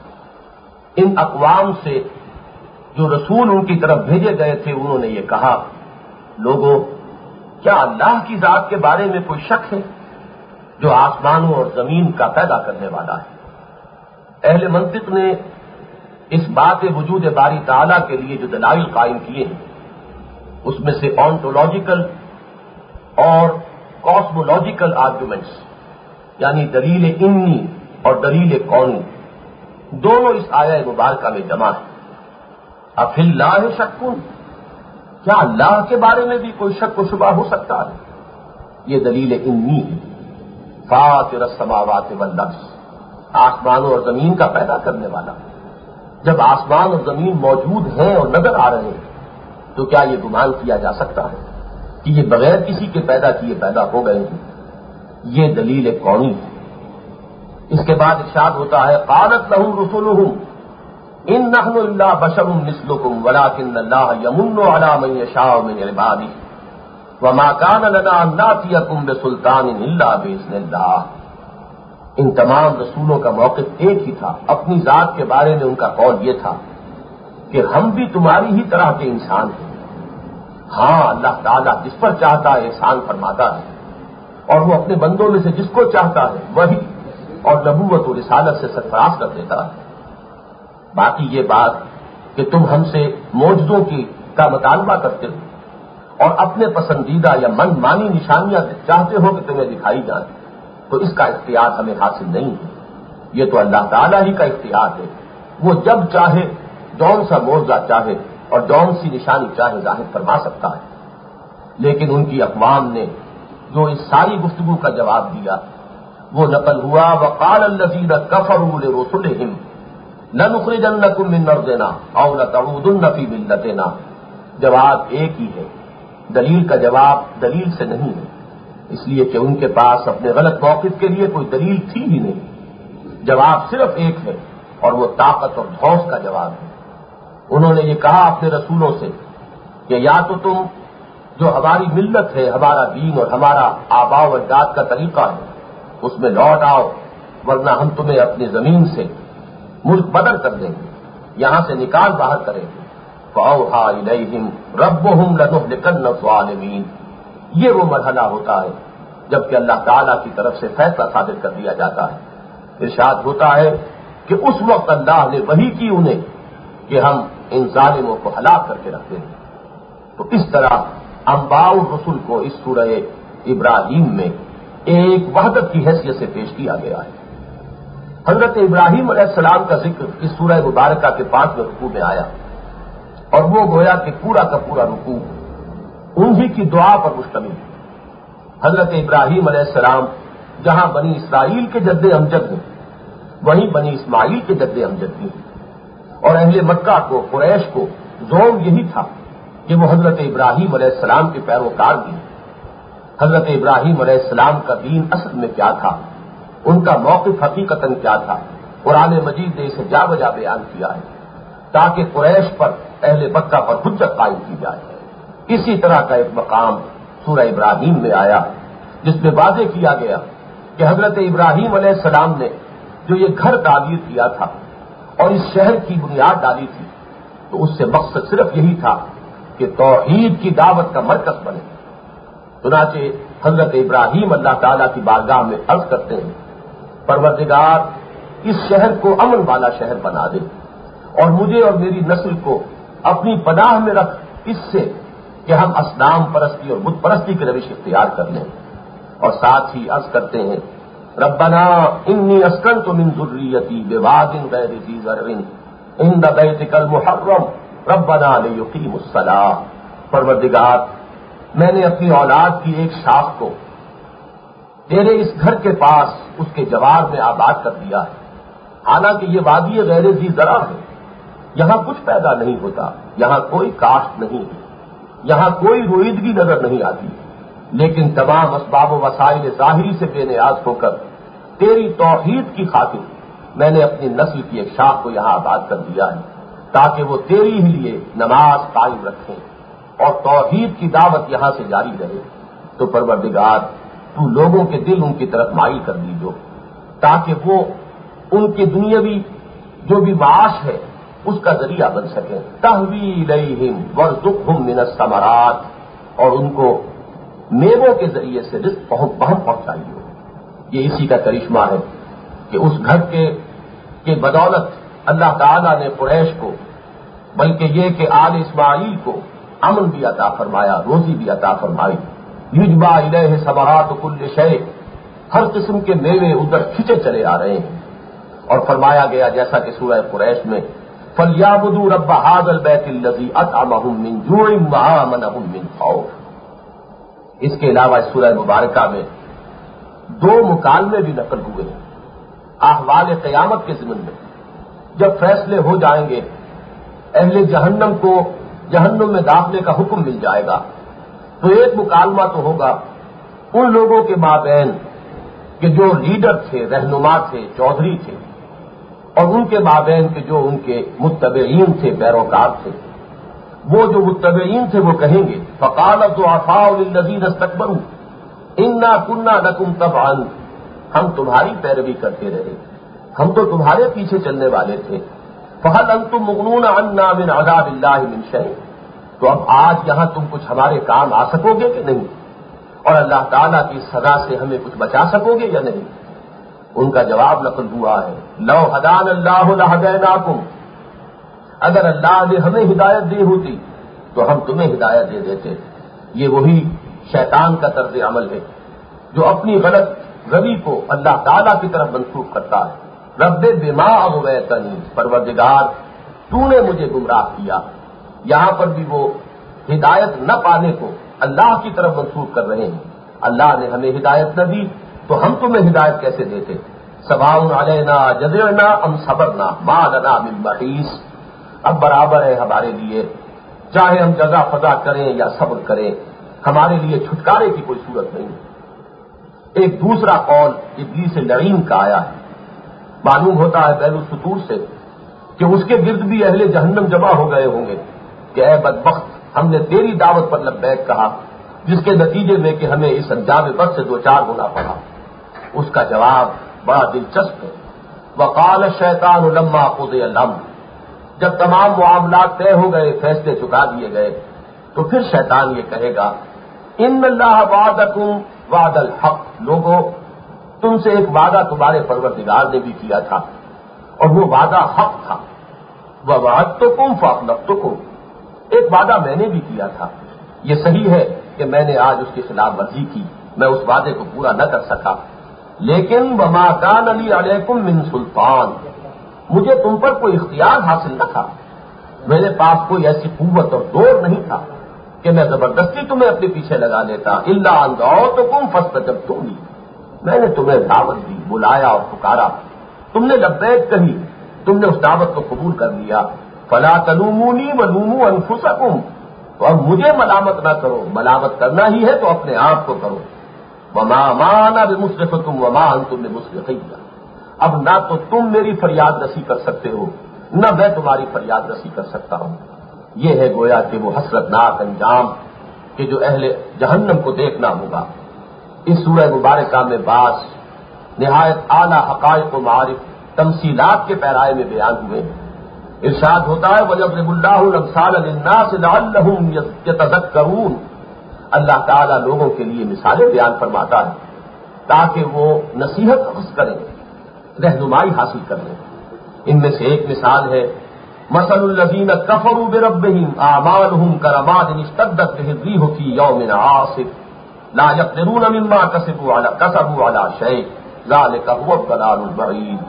ان اقوام سے جو رسول ان کی طرف بھیجے گئے تھے انہوں نے یہ کہا، لوگوں کیا اللہ کی ذات کے بارے میں کوئی شک ہے جو آسمانوں اور زمین کا پیدا کرنے والا ہے؟ اہل منطق نے اس بات وجود باری تعالیٰ کے لیے جو دلائل قائم کیے ہیں اس میں سے آنٹولوجیکل اور کاسمولوجیکل آرگومنٹس یعنی دلیل انی اور دلیل کونی دونوں اس آیہ مبارکہ میں جمع ہیں. افی اللہ شکن، کیا اللہ کے بارے میں بھی کوئی شک و شبہ ہو سکتا ہے؟ یہ دلیل انی ہے. فاطر السماوات والارض، آسمانوں اور زمین کا پیدا کرنے والا. جب آسمان اور زمین موجود ہیں اور نظر آ رہے ہیں تو کیا یہ گمان کیا جا سکتا ہے کہ یہ بغیر کسی کے پیدا کیے پیدا ہو گئے ہیں؟ یہ دلیل کونی ہے. اس کے بعد ارشاد ہوتا ہے قالت لہم رسلہم ان نحن الا بشر مثلکم ولکن اللہ یمن علی من یشاء من عبادہ وما كان لنا ان ناتیکم بسلطان الا باذن اللہ. ان تمام رسولوں کا موقف ایک ہی تھا. اپنی ذات کے بارے میں ان کا قول یہ تھا کہ ہم بھی تمہاری ہی طرح کے انسان ہیں. ہاں، اللہ تعالیٰ جس پر چاہتا ہے احسان فرماتا ہے، اور وہ اپنے بندوں میں سے جس کو چاہتا ہے وہی اور نبوت و رسالت سے سرفراز کر دیتا ہے. باقی یہ بات کہ تم ہم سے معجزوں کا مطالبہ کرتے ہو اور اپنے پسندیدہ یا من مانی نشانیاں چاہتے ہو کہ تمہیں دکھائی جائیں، تو اس کا اختیار ہمیں حاصل نہیں ہے. یہ تو اللہ تعالیٰ ہی کا اختیار ہے. وہ جب چاہے جون سا موضع چاہے اور جون سی نشانی چاہے ظاہر فرما سکتا ہے. لیکن ان کی اقوام نے جو اس ساری گفتگو کا جواب دیا وہ نقل ہوا وقال الذین کفروا لرسلهم لنخرجنکم من ارضنا او لتعودن فی ملتنا. جواب ایک ہی ہے. دلیل کا جواب دلیل سے نہیں ہے، اس لیے کہ ان کے پاس اپنے غلط موقف کے لیے کوئی دلیل تھی ہی نہیں. جواب صرف ایک ہے اور وہ طاقت اور دھوس کا جواب ہے. انہوں نے یہ کہا اپنے رسولوں سے کہ یا تو تم جو ہماری ملت ہے، ہمارا دین اور ہمارا آباء و اجداد کا طریقہ ہے اس میں لوٹ آؤ، ورنہ ہم تمہیں اپنی زمین سے ملک بدر کر دیں گے، یہاں سے نکال باہر کریں گے. فَأَوْحَىٰ إِلَيْهِمْ رَبُّهُمْ لَنُهْلِكَنَّ الظَّالِمِينَ. یہ وہ مرحلہ ہوتا ہے جبکہ اللہ تعالیٰ کی طرف سے فیصلہ صادر کر دیا جاتا ہے. ارشاد ہوتا ہے کہ اس وقت اللہ نے وحی کی انہیں کہ ہم ان ظالموں کو ہلاک کر کے رکھتے ہیں. تو اس طرح انباء الرسل کو اس سورہ ابراہیم میں ایک وحدت کی حیثیت سے پیش کیا گیا ہے. حضرت ابراہیم علیہ السلام کا ذکر اس سورہ مبارکہ کے 5ویں رکوع میں آیا اور وہ گویا کہ پورا کا پورا رکوع انہی کی دعا پر مشتمل ہے. حضرت ابراہیم علیہ السلام جہاں بنی اسرائیل کے جد امجد ہیں وہیں بنی اسماعیل کے جد امجد بھی ہیں. اور اہل مکہ کو قریش کو زوم یہی تھا کہ وہ حضرت ابراہیم علیہ السلام کے پیروکار بھی ہیں. حضرت ابراہیم علیہ السلام کا دین اصل میں کیا تھا، ان کا موقف حقیقتاً کیا تھا، قرآن مجید نے اسے جا بجا بیان کیا ہے تاکہ قریش پر اہل مکہ پر حجت قائم کی جائے. اسی طرح کا ایک مقام سورہ ابراہیم میں آیا جس میں واضح کیا گیا کہ حضرت ابراہیم علیہ السلام نے جو یہ گھر تعمیر کیا تھا اور اس شہر کی بنیاد ڈالی تھی تو اس سے مقصد صرف یہی تھا کہ توحید کی دعوت کا مرکز بنے. چنانچہ حضرت ابراہیم اللہ تعالیٰ کی بارگاہ میں عرض کرتے ہیں پروردگار اس شہر کو امن والا شہر بنا دے اور مجھے اور میری نسل کو اپنی پناہ میں رکھ اس سے کہ ہم اصنام پرستی اور بت پرستی کی روش اختیار کر لیں. اور ساتھ ہی عرض کرتے ہیں ربنا انی اسکنت من ذریتی بواد غیر ذی زرع عند بیتک المحرم ربنا لیقیموا الصلاۃ. پروردگار میں نے اپنی اولاد کی ایک شاخ کو تیرے اس گھر کے پاس اس کے جوار میں آباد کر دیا ہے، حالانکہ یہ وادی غیر ذی زرع ہے، یہاں کچھ پیدا نہیں ہوتا، یہاں کوئی کاشت نہیں ہے، یہاں کوئی رویدگی نظر نہیں آتی، لیکن تمام اسباب و وسائل ظاہری سے بے نیاز ہو کر تیری توحید کی خاطر میں نے اپنی نسل کی ایک شاخ کو یہاں آباد کر دیا ہے تاکہ وہ تیری ہی لیے نماز قائم رکھیں اور توحید کی دعوت یہاں سے جاری رہے. تو پروردگار تو لوگوں کے دل ان کی طرف مائل کر دیجو تاکہ وہ ان کی دنیاوی جو بھی معاش ہے اس کا ذریعہ بن سکیں. تہوی الیہم وارزقہم من الثمرات، اور ان کو میووں کے ذریعے سے رزق پہنچائیے. یہ اسی کا کرشمہ ہے کہ اس گھر کے بدولت اللہ تعالیٰ نے قریش کو بلکہ یہ کہ آل اسماعیل کو امن بھی عطا فرمایا، روزی بھی عطا فرمائی. یجبا الیہ ثمرات کل شیء، ہر قسم کے میوے ادھر کھینچے چلے آ رہے ہیں. اور فرمایا گیا جیسا کہ سورہ قریش میں فَلْيَعْبُدُوا رَبَّ هَٰذَا الْبَيْتِ الَّذِي أَطْعَمَهُم مِّن جُوعٍ وَآمَنَهُم مِّن خَوْفٍ. اس کے علاوہ سورہ مبارکہ میں 2 مکالمے بھی نقل ہوئے ہیں احوال قیامت کے ضمن میں. جب فیصلے ہو جائیں گے، اہل جہنم کو جہنم میں داخلے کا حکم مل جائے گا، تو ایک مکالمہ تو ہوگا ان لوگوں کے مابین کہ جو لیڈر تھے، رہنما تھے، چودھری تھے، اور ان کے مابین کہ جو ان کے متبعین تھے، پیروکار تھے. وہ جو متبعین تھے وہ کہیں گے فقال الضعفاء للذین استكبروا انا كنا لكم تبعا، ہم تمہاری پیروی کرتے رہے، ہم تو تمہارے پیچھے چلنے والے تھے. فهل انتم مغنون عنا من عذاب اللہ من شیء، تو اب آج یہاں تم کچھ ہمارے کام آ سکو گے کہ نہیں، اور اللہ تعالیٰ کی سزا سے ہمیں کچھ بچا سکو گے یا نہیں. ان کا جواب نقل ہوا ہے لو ہدان اللہ لہدیناکم، اگر اللہ نے ہمیں ہدایت دی ہوتی تو ہم تمہیں ہدایت دے دیتے. یہ وہی شیطان کا طرز عمل ہے جو اپنی غلط روی کو اللہ تعالیٰ کی طرف منسوخ کرتا ہے۔ رب بما اغویتنی، پروردگار تو نے مجھے گمراہ کیا۔ یہاں پر بھی وہ ہدایت نہ پانے کو اللہ کی طرف منسوخ کر رہے ہیں۔ اللہ نے ہمیں ہدایت نہ دی تو ہم تمہیں ہدایت کیسے دیتے؟ سواء علینا جزعنا ام صبرنا ما لنا من محیص، اب برابر ہے ہمارے لیے، چاہے ہم جزا فضا کریں یا صبر کریں، ہمارے لیے چھٹکارے کی کوئی صورت نہیں۔ ایک دوسرا قول ابلیس لعین کا آیا ہے، معلوم ہوتا ہے بیل السطور سے کہ اس کے گرد بھی اہل جہنم جمع ہو گئے ہوں گے کہ اے بدبخت، ہم نے تیری دعوت پر لبیک کہا، جس کے نتیجے میں کہ ہمیں اس انجام بد سے دوچار ہونا پڑا۔ اس کا جواب بڑا دلچسپ ہے۔ وقال الشیطان لما قضی الامر، جب تمام معاملات طے ہو گئے، فیصلے چکا دیے گئے، تو پھر شیطان یہ کہے گا ان اللہ وعدکم وعد الحق، لوگوں تم سے ایک وعدہ تمہارے پروردگار نے بھی کیا تھا اور وہ وعدہ حق تھا۔ ووعدتکم فاخلفتکم، ایک وعدہ میں نے بھی کیا تھا، یہ صحیح ہے کہ میں نے آج اس کی خلاف ورزی کی، میں اس وعدے کو پورا نہ کر سکا، لیکن وما کان لی علیکم من سلطان، مجھے تم پر کوئی اختیار حاصل نہ تھا، میرے پاس کوئی ایسی قوت اور زور نہیں تھا کہ میں زبردستی تمہیں اپنے پیچھے لگا لیتا۔ الا ان دعوتکم فاستجبتم لی، میں نے تمہیں دعوت دی، بلایا اور پکارا، تم نے لبیک کہی، تم نے اس دعوت کو قبول کر لیا۔ فلا تلومونی ولوموا انفسکم، تو اب مجھے ملامت نہ کرو، ملامت کرنا ہی ہے تو اپنے آپ کو کرو۔ وما انا بمصرخکم وما انتم بمصرخی، اب نہ تو تم میری فریاد رسی کر سکتے ہو نہ میں تمہاری فریاد رسی کر سکتا ہوں۔ یہ ہے گویا کہ وہ حسرتناک انجام کہ جو اہل جہنم کو دیکھنا ہوگا۔ اس سورہ مبارکہ میں بعض نہایت اعلیٰ حقائق و معارف تمثیلات کے پیرائے میں بیان ہوئے ہیں۔ ارشاد ہوتا ہے وَيَضْرِبُ اللَّهُ الْأَمْثَالَ لِلنَّاسِ لَعَلَّهُمْ يَتَذَكَّرُونَ، اللہ تعالیٰ لوگوں کے لیے مثالیں بیان فرماتا ہے تاکہ وہ نصیحت اخذ کریں، رہنمائی حاصل کر لیں۔ ان میں سے ایک مثال ہے مثل الذین کفروا بربہم اعمالہم کرماد اشتدت بہ الريح فی یوم عاصف لا یقدرون مما کسبوا علی شیء ذلک هو الضلال البعید،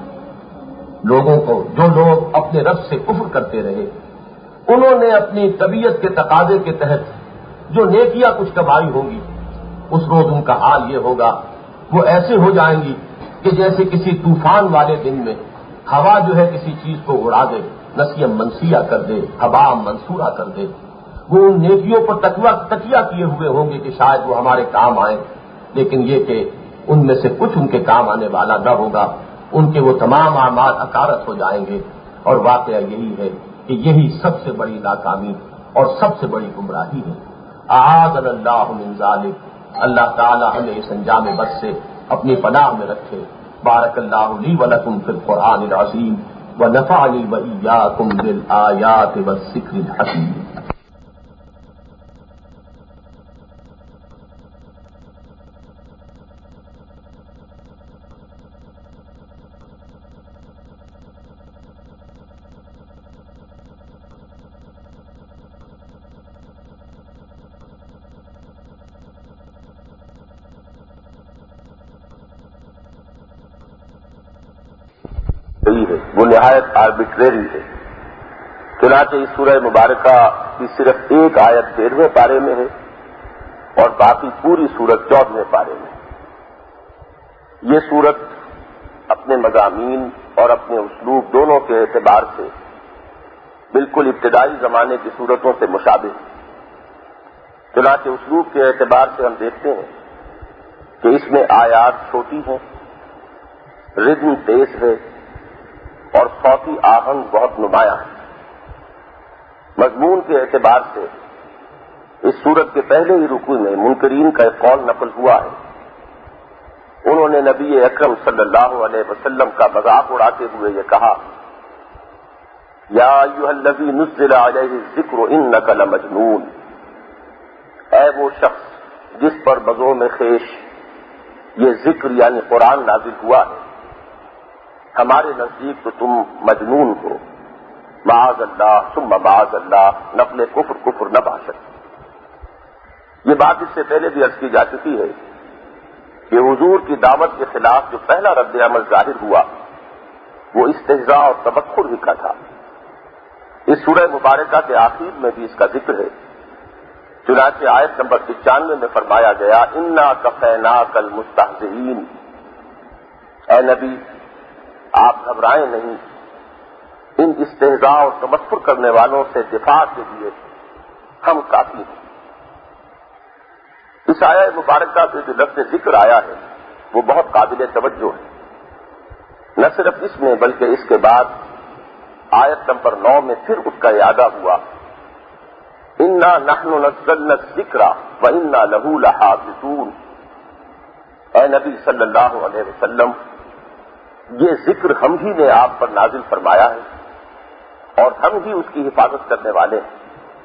لوگوں کو جو لوگ اپنے رب سے کفر کرتے رہے، انہوں نے اپنی طبیعت کے تقاضے کے تحت جو نیکیاں کچھ کمائی ہوں گی، اس روز ان کا حال یہ ہوگا وہ ایسے ہو جائیں گی کہ جیسے کسی طوفان والے دن میں ہوا جو ہے کسی چیز کو اڑا دے، نسیم منسیہ کر دے، ہوا منصورہ کر دے۔ وہ ان نیکیوں پر تکیہ کیے ہوئے ہوں گے کہ شاید وہ ہمارے کام آئیں، لیکن یہ کہ ان میں سے کچھ ان کے کام آنے والا نہ ہوگا، ان کے وہ تمام اعمال اکارت ہو جائیں گے۔ اور واقعہ یہی ہے کہ یہی سب سے بڑی ناکامی اور سب سے بڑی گمراہی ہے۔ اعاذنا اللہ من ذالک، اللہ تعالی ہمیں اس انجام بد سے اپنی پناہ میں رکھے۔ بارک اللہ لی ولکم فی القرآن العظیم ونفعنی وإیاکم بالآیات والذکر الحکیم۔ وہ نہایت آربیٹریری ہے۔ چنانچہ اس سورہ مبارکہ کی صرف ایک آیت 13ویں پارے میں ہے اور باقی پوری سورت 14ویں پارے میں۔ یہ سورت اپنے مضامین اور اپنے اسلوب دونوں کے اعتبار سے بالکل ابتدائی زمانے کی سورتوں سے مشابہ ہے۔ چنانچہ اسلوب کے اعتبار سے ہم دیکھتے ہیں کہ اس میں آیات چھوٹی ہیں، ردم تیز ہے اور صوتی آہنگ بہت نمایاں ہے۔ مضمون کے اعتبار سے اس سورت کے پہلے ہی رکوع میں منکرین کا ایک قول نقل ہوا ہے۔ انہوں نے نبی اکرم صلی اللہ علیہ وسلم کا مذاق اڑاتے ہوئے یہ کہا یا ایھا الذی نزل علیہ الذکر انک لمجنون، اے وہ شخص جس پر بزم خیش یہ ذکر یعنی قرآن نازل ہوا ہے، ہمارے نزدیک تو تم مجنون ہو۔ معاذ اللہ ثم معاذ اللہ، نقل کفر نہ باشد۔ یہ بات اس سے پہلے بھی عرض کی جا چکی ہے کہ حضور کی دعوت کے خلاف جو پہلا رد عمل ظاہر ہوا وہ استہزاء اور تبخر ہی کا تھا۔ اس سورہ مبارکہ کے آخر میں بھی اس کا ذکر ہے۔ چنانچہ آیت نمبر 95 میں فرمایا گیا انا کفیناک المستہزئین، اے نبی آپ گھبرائیں نہیں، ان استہزاء اور تمسخر کرنے والوں سے دفاع کے لیے ہم کافی ہیں۔ اس آیہ مبارکہ سے جو لفظ ذکر آیا ہے وہ بہت قابل توجہ ہے، نہ صرف اس میں بلکہ اس کے بعد آیت نمبر 9 میں پھر اس کا اعادہ ہوا انا نحن نزلنا الذکر وانا لہ لحافظون۔ اے نبی صلی اللہ علیہ وسلم، یہ ذکر ہم ہی نے آپ پر نازل فرمایا ہے اور ہم ہی اس کی حفاظت کرنے والے ہیں۔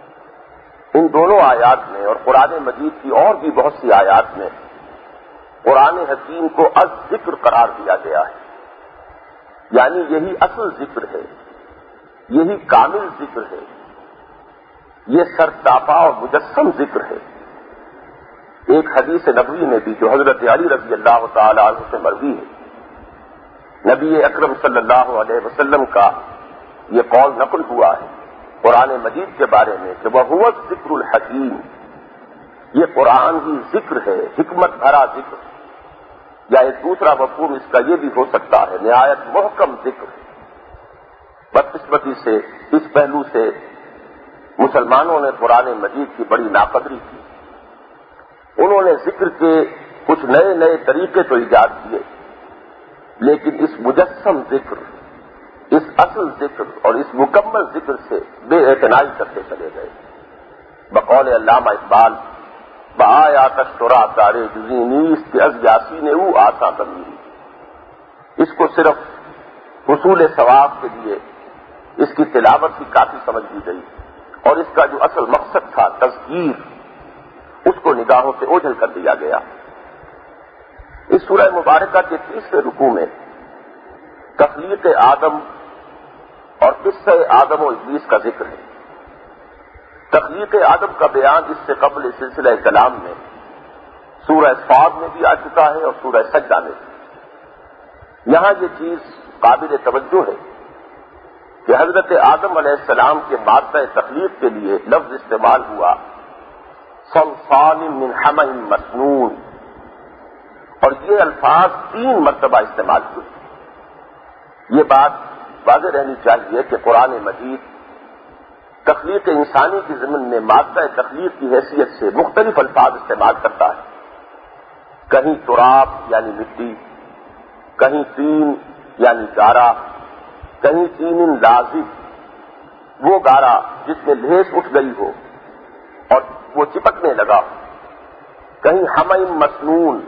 ان دونوں آیات میں اور قرآن مجید کی اور بھی بہت سی آیات میں قرآن حکیم کو الذکر قرار دیا گیا ہے، یعنی یہی اصل ذکر ہے، یہی کامل ذکر ہے، یہ سرتاپا اور مجسم ذکر ہے۔ ایک حدیث نبوی میں بھی جو حضرت علی رضی اللہ تعالی عنہ سے مروی ہے، نبی اکرم صلی اللہ علیہ وسلم کا یہ قول نقل ہوا ہے قرآن مجید کے بارے میں کہ وَهُوَ الذِّكْرُ الْحَكِيمُ، یہ قرآن ہی ذکر ہے، حکمت بھرا ذکر، یا ایک دوسرا مفہوم اس کا یہ بھی ہو سکتا ہے نہایت محکم ذکر۔ بدقسمتی سے اس پہلو سے مسلمانوں نے قرآن مجید کی بڑی ناقدری کی، انہوں نے ذکر کے کچھ نئے نئے طریقے تو ایجاد کیے، لیکن اس مجسم ذکر، اس اصل ذکر اور اس مکمل ذکر سے بے اعتنائی کرتے چلے گئے۔ بقول علامہ اقبال بآیات الشرع تارے جزی نیست کہ از یاسین او آسا بنی، اس کو صرف حصول ثواب کے لیے اس کی تلاوت ہی کافی سمجھ لی گئی اور اس کا جو اصل مقصد تھا تذکیر، اس کو نگاہوں سے اوجھل کر دیا گیا۔ اس سورہ مبارکہ کے 30ویں رکوع میں تخلیق آدم اور قصہ آدم و ابلیس کا ذکر ہے۔ تخلیق آدم کا بیان اس سے قبل سلسلہ کلام میں سورہ صاد میں بھی آ چکا ہے اور سورہ سجدہ میں بھی۔ یہاں یہ چیز قابل توجہ ہے کہ حضرت آدم علیہ السلام کے مادہ تخلیق کے لیے لفظ استعمال ہوا صلصال من حمأ مسنون، اور یہ الفاظ 3 مرتبہ استعمال ہوئے۔ یہ بات واضح رہنی چاہیے کہ قرآن مجید تخلیق انسانی کی ضمن میں مادہ تخلیق کی حیثیت سے مختلف الفاظ استعمال کرتا ہے، کہیں تراب یعنی مٹی، کہیں طین یعنی گارا، کہیں طین لازب وہ گارا جس میں لیس اٹھ گئی ہو اور وہ چپکنے لگا، کہیں حمأ مسنون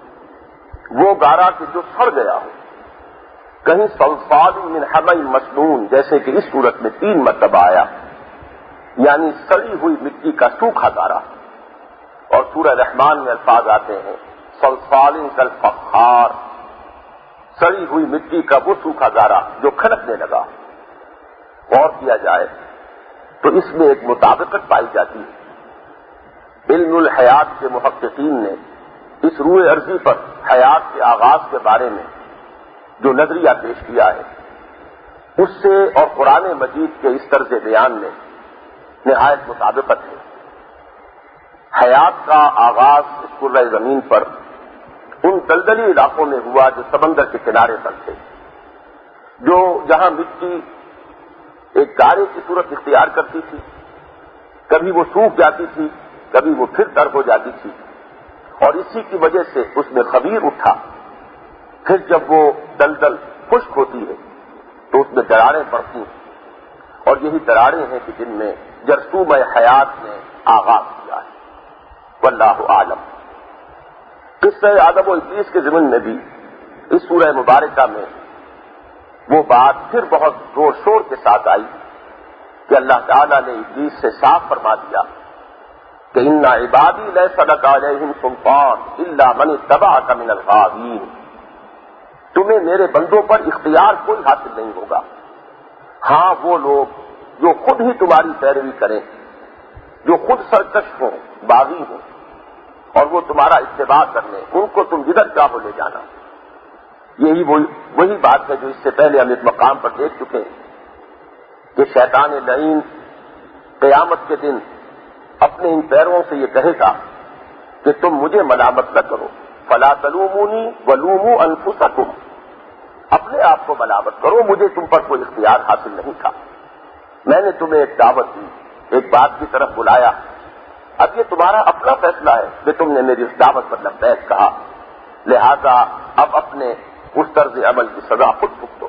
وہ گارا کہ جو سڑ گیا ہو، کہیں صلصال من حمأ مسنون جیسے کہ اس صورت میں 3 مرتبہ آیا، یعنی سڑی ہوئی مٹی کا سوکھا گارا۔ اور سورہ رحمان میں الفاظ آتے ہیں صلصال کالفخار، سڑی ہوئی مٹی کا وہ سوکھا گارا جو کھنکنے لگا۔ غور کیا جائے تو اس میں ایک مطابقت پائی جاتی ہے۔ علم الحیات کے محققین نے اس روئے ارضی پر حیات کے آغاز کے بارے میں جو نظریہ پیش کیا ہے اس سے اور قرآن مجید کے اس طرز بیان میں نہایت مطابقت ہے۔ حیات کا آغاز اس کرۂ زمین پر ان دلدلی علاقوں میں ہوا جو سمندر کے کنارے پر تھے، جو جہاں مٹی ایک گارے کی صورت اختیار کرتی تھی، کبھی وہ سوکھ جاتی تھی، کبھی وہ پھر تر ہو جاتی تھی، اور اسی کی وجہ سے اس میں خمیر اٹھا۔ پھر جب وہ دلدل خشک ہوتی ہے تو اس میں دراڑیں پڑتی ہیں، اور یہی دراڑیں ہیں کہ جن میں جرثومہ حیات نے آغاز کیا ہے۔ واللہ اعلم۔ قصہ آدم و ابلیس کے ضمن میں بھی اس سورہ مبارکہ میں وہ بات پھر بہت زور شور کے ساتھ آئی کہ اللہ تعالیٰ نے ابلیس سے صاف فرما دیا کہ ان عبادی لیس لک علیہم سلطان الا من اتبعک من الغاوین، تمہیں میرے بندوں پر اختیار کوئی حاصل نہیں ہوگا، ہاں وہ لوگ جو خود ہی تمہاری پیروی کریں، جو خود سرکش ہوں، باغی ہوں، اور وہ تمہارا اتباع کر لیں، ان کو تم جدھر چاہو لے جانا۔ یہی وہی بات ہے جو اس سے پہلے ہم اس مقام پر دیکھ چکے ہیں کہ شیطان لعین قیامت کے دن اپنے ان پیروں سے یہ کہے گا کہ تم مجھے ملامت نہ کرو، فلا تلومونی ولوموا انفسکم، اپنے آپ کو ملامت کرو، مجھے تم پر کوئی اختیار حاصل نہیں تھا، میں نے تمہیں ایک دعوت دی، ایک بات کی طرف بلایا، اب یہ تمہارا اپنا فیصلہ ہے کہ تم نے میری اس دعوت پر لبیک کہا، لہذا اب اپنے اس طرز عمل کی سزا خود بھگتو۔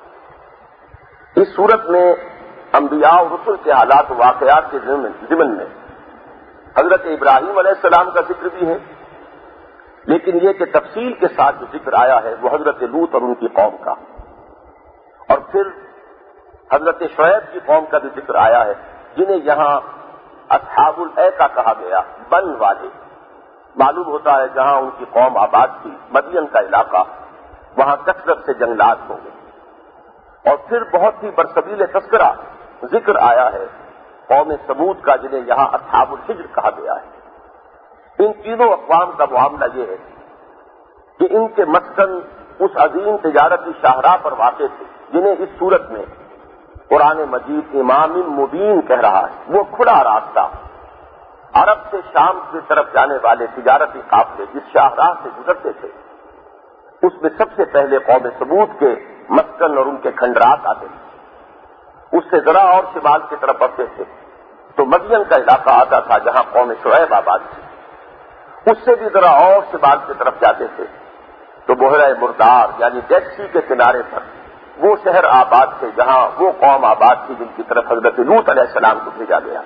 اس صورت میں انبیاء اور رسل کے حالات و واقعات کے ضمن میں حضرت ابراہیم علیہ السلام کا ذکر بھی ہے، لیکن یہ کہ تفصیل کے ساتھ جو ذکر آیا ہے وہ حضرت لوط اور ان کی قوم کا، اور پھر حضرت شعیب کی قوم کا بھی ذکر آیا ہے، جنہیں یہاں اصحاب الایکا کہا گیا، بن والے۔ معلوم ہوتا ہے جہاں ان کی قوم آباد تھی، مدین کا علاقہ، وہاں کثرت سے جنگلات ہوں گے۔ اور پھر بہت ہی برسبیل تذکرہ ذکر آیا ہے قوم سمود کا، جنہیں یہاں اصحاب الحجر کہا گیا ہے۔ ان تینوں اقوام کا معاملہ یہ ہے کہ ان کے مسکن اس عظیم تجارتی شاہراہ پر واقع تھے جنہیں اس صورت میں قرآن مجید امام مبین کہہ رہا ہے، وہ کھلا راستہ، عرب سے شام کی طرف جانے والے تجارتی قافلے جس شاہراہ سے گزرتے تھے، اس میں سب سے پہلے قوم سمود کے مسکن اور ان کے کھنڈرات آتے تھے، اس سے ذرا اور شمال کی طرف بڑھتے تھے تو مدین کا علاقہ آتا تھا جہاں قوم شعیب آباد تھی، اس سے بھی ذرا اور شمال کی طرف جاتے تھے تو بحیرہ مردار یعنی ڈیڈ سی کے کنارے پر وہ شہر آباد تھے جہاں وہ قوم آباد تھی جن کی طرف حضرت لوط علیہ السلام کو بھیجا گیا۔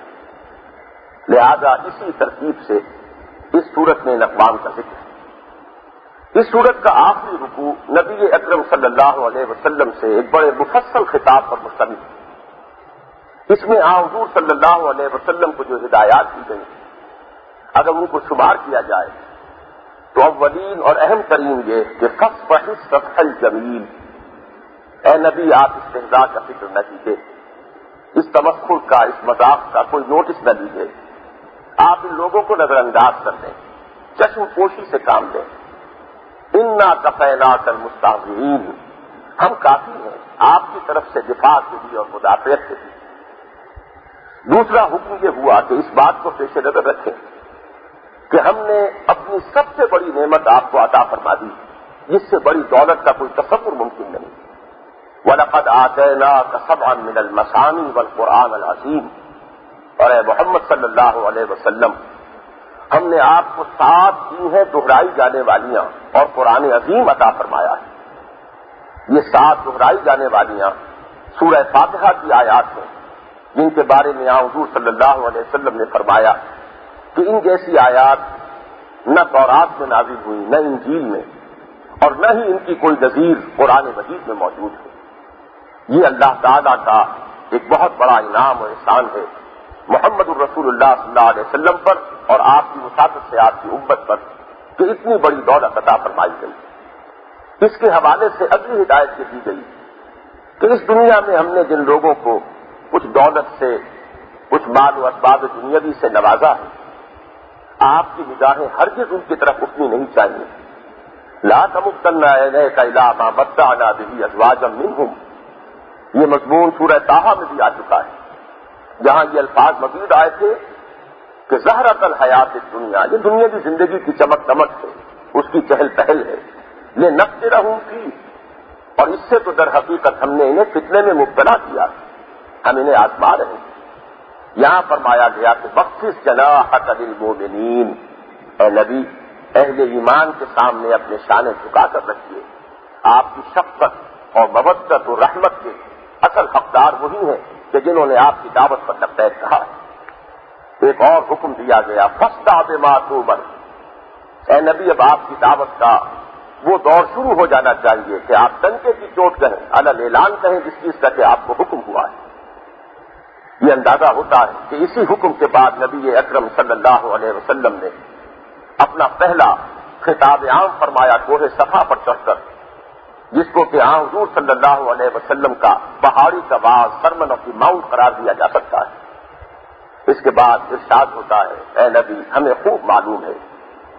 لہذا اسی ترتیب سے اس صورت میں ان اقوام کا ذکر ہے۔ اس صورت کا آخری رکوع نبی اکرم صلی اللہ علیہ وسلم سے ایک بڑے مفصل خطاب پر مشتمل ہے۔ اس میں حضور صلی اللہ علیہ وسلم کو جو ہدایات دی گئی اگر ان کو شمار کیا جائے تو اولین اور اہم ترین یہ کہ فاصفح الصفح الجمیل، اے نبی آپ استہزاء کا فکر نہ کیجیے، اس تمسخر کا، اس مذاق کا کوئی نوٹس نہ لیجیے، آپ ان لوگوں کو نظر انداز کر دیں، چشم پوشی سے کام لیں۔ انا کفیناک المستہزئین، ہم کافی ہیں آپ کی طرف سے دفاع کے لیے اور مدافعت کے لیے۔ دوسرا حکم یہ ہوا کہ اس بات کو پیش نظر رکھیں کہ ہم نے اپنی سب سے بڑی نعمت آپ کو عطا فرما دی، جس سے بڑی دولت کا کوئی تصور ممکن نہیں۔ وَلَقَدْ آتَيْنَاكَ سَبْعًا مِنَ الْمَثَانِي وَالْقُرْآنَ الْعَظِيمِ، اور اے محمد صلی اللہ علیہ وسلم ہم نے آپ کو 7 دی ہیں دہرائی جانے والیاں اور قرآن عظیم عطا فرمایا ہے۔ یہ 7 دہرائی جانے والیاں سورہ فاتحہ کی آیات ہیں جن کے بارے میں حضور صلی اللہ علیہ وسلم نے فرمایا کہ ان جیسی آیات نہ تورات میں نازل ہوئی، نہ انجیل میں، اور نہ ہی ان کی کوئی نظیر قرآن مجید میں موجود ہے۔ یہ اللہ تعالیٰ کا ایک بہت بڑا انعام اور احسان ہے محمد الرسول اللہ صلی اللہ علیہ وسلم پر اور آپ کی وساطت سے آپ کی امت پر کہ اتنی بڑی دولت عطا فرمائی گئی۔ اس کے حوالے سے اگلی ہدایت یہ دی گئی کہ اس دنیا میں ہم نے جن لوگوں کو کچھ دولت سے، کچھ مال و اسباب دنیاوی سے نوازا ہے، آپ کی نگاہیں ہرگز ان کی طرف اٹھنی نہیں چاہیے۔ لا تمدن عینیک الی ما متعنا بہ ازواجا منہم، یہ مضمون سورہ طٰہٰ میں بھی آ چکا ہے جہاں یہ الفاظ مزید آئے تھے کہ زہرۃ الحیات الدنیا، یہ دنیا کی زندگی کی چمک دمک ہے، اس کی چہل پہل ہے، لنفتنہم فیہ، اور اس سے تو در حقیقت ہم نے انہیں فتنے میں مبتلا کیا، ہم انہیں آزما رہے ہیں۔ یہاں فرمایا گیا کہ بخصص جناحک للمؤمنین، اے نبی اہل ایمان کے سامنے اپنے شانے جھکا کر رکھیے، آپ کی شفقت اور مودت و رحمت کے اصل حقدار وہی ہیں کہ جنہوں نے آپ کی دعوت پر لبیک کہا ہے۔ ایک اور حکم دیا گیا فاصدع بما تؤمر، اے نبی اب آپ کی دعوت کا وہ دور شروع ہو جانا چاہیے کہ آپ ڈنکے کی چوٹ کہیں، علی اعلان کہیں جس چیز کا کہ آپ کو حکم ہوا ہے۔ یہ اندازہ ہوتا ہے کہ اسی حکم کے بعد نبی اکرم صلی اللہ علیہ وسلم نے اپنا پہلا خطاب عام فرمایا کوہ صفا پر چڑھ کر، جس کو کہ حضور صلی اللہ علیہ وسلم کا پہاڑی کا باز، سرمن آف دی ماؤنٹ قرار دیا جا سکتا ہے۔ اس کے بعد ارشاد ہوتا ہے اے نبی ہمیں خوب معلوم ہے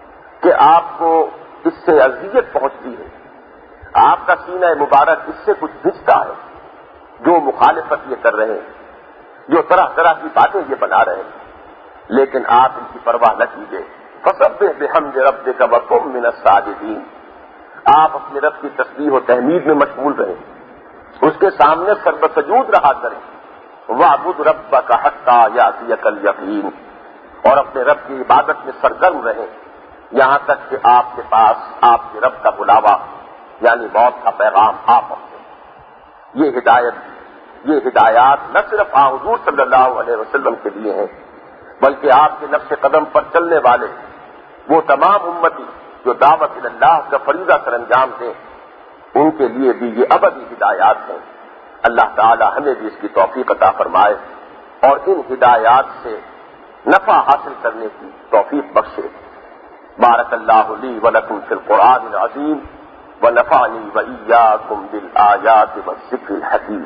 کہ آپ کو اس سے اذیت پہنچتی ہے، آپ کا سینہ مبارک اس سے کچھ بھجتا ہے، جو مخالفت یہ کر رہے ہیں، جو طرح طرح کی باتیں یہ بنا رہے ہیں، لیکن آپ ان کی پرواہ نہ کیجیے۔ فسبح بحمد ربک وکن من الساجدین، آپ اپنے رب کی تسبیح و تحمید میں مشغول رہیں، اس کے سامنے سربسجود رہا کریں۔ وَاعْبُدْ رَبَّكَ حَتَّىٰ يَأْتِيَكَ الْيَقِينُ، اور اپنے رب کی عبادت میں سرگرم رہیں یہاں تک کہ آپ کے پاس آپ کے رب کا بلاوا یعنی موت کا پیغام آ پہنچے۔ یہ ہدایات نہ صرف حضور صلی اللہ علیہ وسلم کے لیے ہیں، بلکہ آپ کے نقش قدم پر چلنے والے وہ تمام امتی جو دعوت اللہ کا فریضہ سر انجام دیں، ان کے لیے بھی یہ ابدی ہدایات ہیں۔ اللہ تعالی ہمیں بھی اس کی توفیق عطا فرمائے اور ان ہدایات سے نفع حاصل کرنے کی توفیق بخشے۔ بارک اللہ لی ولکم فی القرآن العظیم ونفعنی وإیاکم بالآیات والذکر الحکیم۔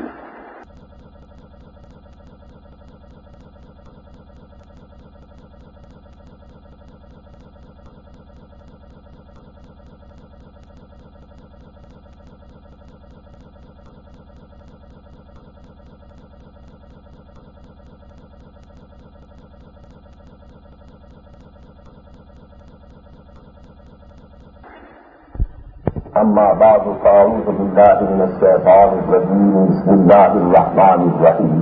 اما بعد فاعوذ باللہ من الشیطان الرجیم بسم اللہ الرحمن الرحیم۔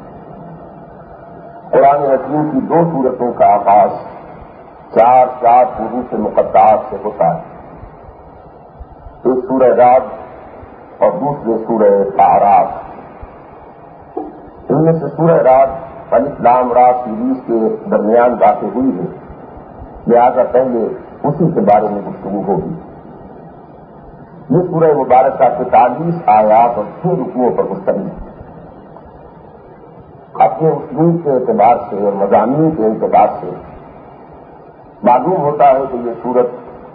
قرآن حکیم کی دو سورتوں کا آغاز چار حروف مقطعات سے ہوتا ہے، ایک سورہ رعد اور دوسرے سورہ اعراف۔ ان میں سے سورہ رعد الف لام را سیریز کے درمیان واقع ہوئی ہے، لہذا پہلے اسی کے بارے میں گفتگو ہوگی۔ یہ سورہ مبارکہ 43 آیات اور 6 رکوعوں پر مشتمل ہے۔ اپنے اسلوب کے اعتبار سے اور مضامین کے اعتبار سے معلوم ہوتا ہے کہ یہ سورت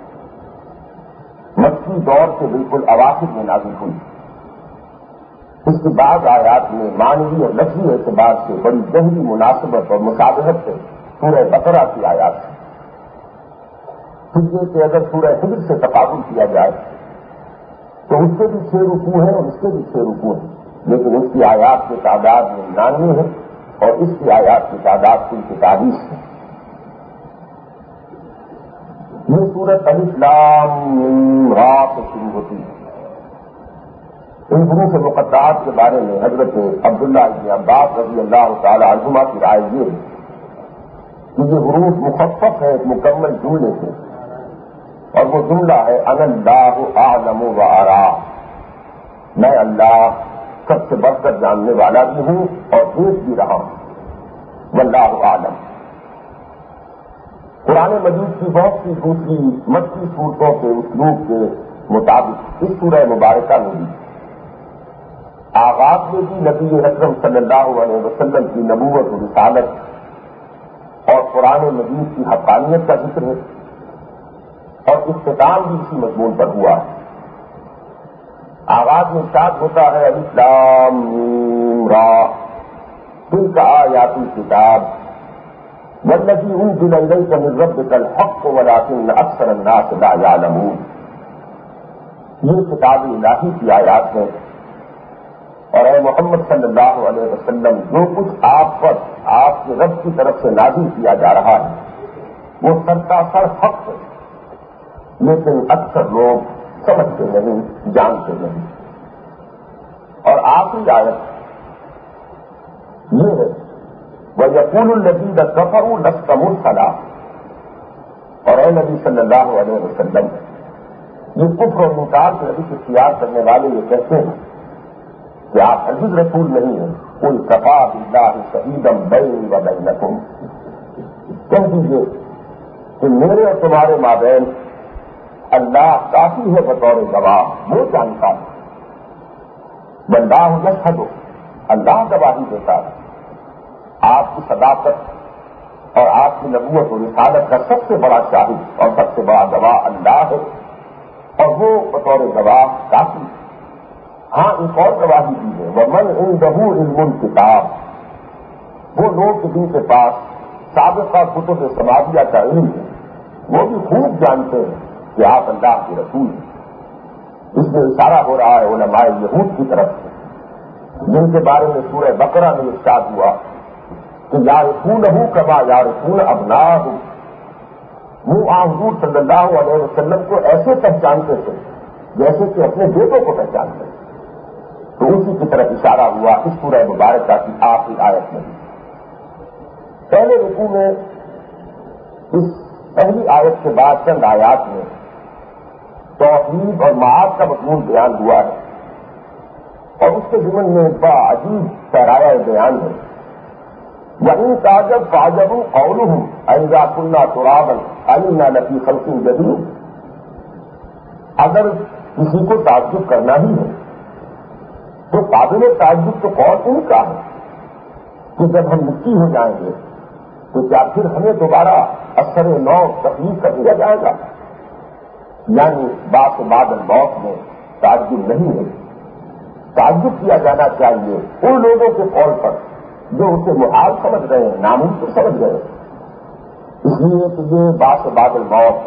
مکی دور کے بالکل اواخر میں نازل ہوئی۔ اس کے بعد آیات میں معنوی اور لفظی اعتبار سے بڑی گہری مناسبت اور مشابہت ہے سورہ بقرہ کی آیات سے۔ پھر یہ کہ اگر سورہ حجر سے تقابل کیا جائے تو اس کے بھی 6 رکوع ہیں اور اس کے بھی 6 رکوع ہیں، لیکن اس کی آیات کی تعداد میں 99 ہے اور اس کی آیات کی تعداد کل 43 ہے۔ یہ سورت الف لام میم را سے شروع ہوتی ہے۔ ان حروف مقطعات کے بارے میں حضرت عبداللہ ابن عباس رضی اللہ تعالی عنہما کی رائے یہ ہے کہ یہ حروف مخفف ہے ایک مکمل جملے سے، اور وہ جملہ ہے انا اللہ اعلم و ارا، میں اللہ سب سے بڑھ کر جاننے والا بھی ہوں اور دیکھ بھی رہا ہوں، واللہ اعلم۔ قرآن مجید کی بہت سی دوسری مکی صورتوں کے اسلوب کے مطابق اس سورہ مبارکہ میں بھی آغاز میں بھی نبی اکرم صلی اللہ علیہ وسلم کی نبوت و رسالت اور قرآن مجید کی حقانیت کا ذکر ہے، اور اختتام بھی اسی مضمون پر ہوا ہے۔ آغاز میں ارشاد ہوتا ہے الف لام میم را تلک آیات الکتاب والذی انزل الیک من ربک الحق ولکن اکثر الناس لا یعلمون۔ یہ کتاب الہی کی آیات ہیں، اور اے محمد صلی اللہ علیہ وسلم جو کچھ آپ پر آپ کے رب کی طرف سے نازل کیا جا رہا ہے وہ سرتاسر حق ہے، لیکن اکثر لوگ سمجھتے نہیں، جانتے نہیں۔ اور آخری آیت یہ ہے وَيَقُولُ الَّذِينَ كَفَرُوا لَسْتَ مُرْسَلًا، اور اے نبی صلی اللہ علیہ وسلم یہ کفر اور انکار کے حدیث اختیار کرنے والے یہ کہتے ہیں کہ آپ ہرگز رسول نہیں ہیں، قُلْ كَفَىٰ بِاللَّهِ شَهِيدًا بَيْنِي وَبَيْنَكُمْ، کہہ دیجیے کہ میرے اور تمہارے مابین اللہ کافی ہے بطور گواہ، وہ جانتا ہے، واللہ یشہد، اللہ گواہی دیتا ہے۔ آپ کی صداقت اور آپ کی نبوت و رسالت کا سب سے بڑا شاہد اور سب سے بڑا گواہ اللہ ہے، اور وہ بطور گواہ کافی ہے۔ ہاں ایک اور گواہی بھی ہے وَمَنْ عِندَهُ عِلْمُ الْكِتَابِ، وہ لوگ جن کے پاس سابقہ کتب سماویہ کا علم ہے، وہ بھی خوب جانتے ہیں کہ آپ اللہ کے رسول ہیں۔ اس میں اشارہ ہو رہا ہے علماء یہود کی طرف سے، جن کے بارے میں سورہ بقرہ میں ارشاد ہوا کہ یعرفونہ کما یعرفون ابناءہم، وہ حضور صلی اللہ علیہ وسلم کو ایسے پہچانتے تھے جیسے کہ اپنے بیٹوں کو پہچانتے تھے۔ تو اسی کی طرف اشارہ ہوا اس سورہ مبارکہ کی آخری آیت میں۔ پہلے رکوع میں اس پہلی آیت کے بعد چند آیات میں توحید اور معاد کا مضمون بیان ہوا ہے، اور اس کے ضمن میں بڑا عجیب پیرایا بیان ہے۔ وَإِن تَعْجَبْ فَعَجَبٌ قَوْلُهُمْ أَإِذَا كُنَّا تُرَابًا أَإِنَّا لَفِي خَلْقٍ جَدِيدٍ۔ اگر کسی کو تعجب کرنا ہی ہے تو قابل تعجب تو قول ان کا ہے کہ جب ہم مٹی ہو جائیں گے تو کیا پھر ہمیں دوبارہ اثر نو تخلیق کر دیا جائے گا؟ یعنی بعد الموت میں تعجب نہیں ہے، تعجب کیا جانا چاہیے ان لوگوں کے قول پر جو اسے محال سمجھ رہے ہیں، ناممکن سمجھ رہے ہیں، اس لیے کہ یہ بعد الموت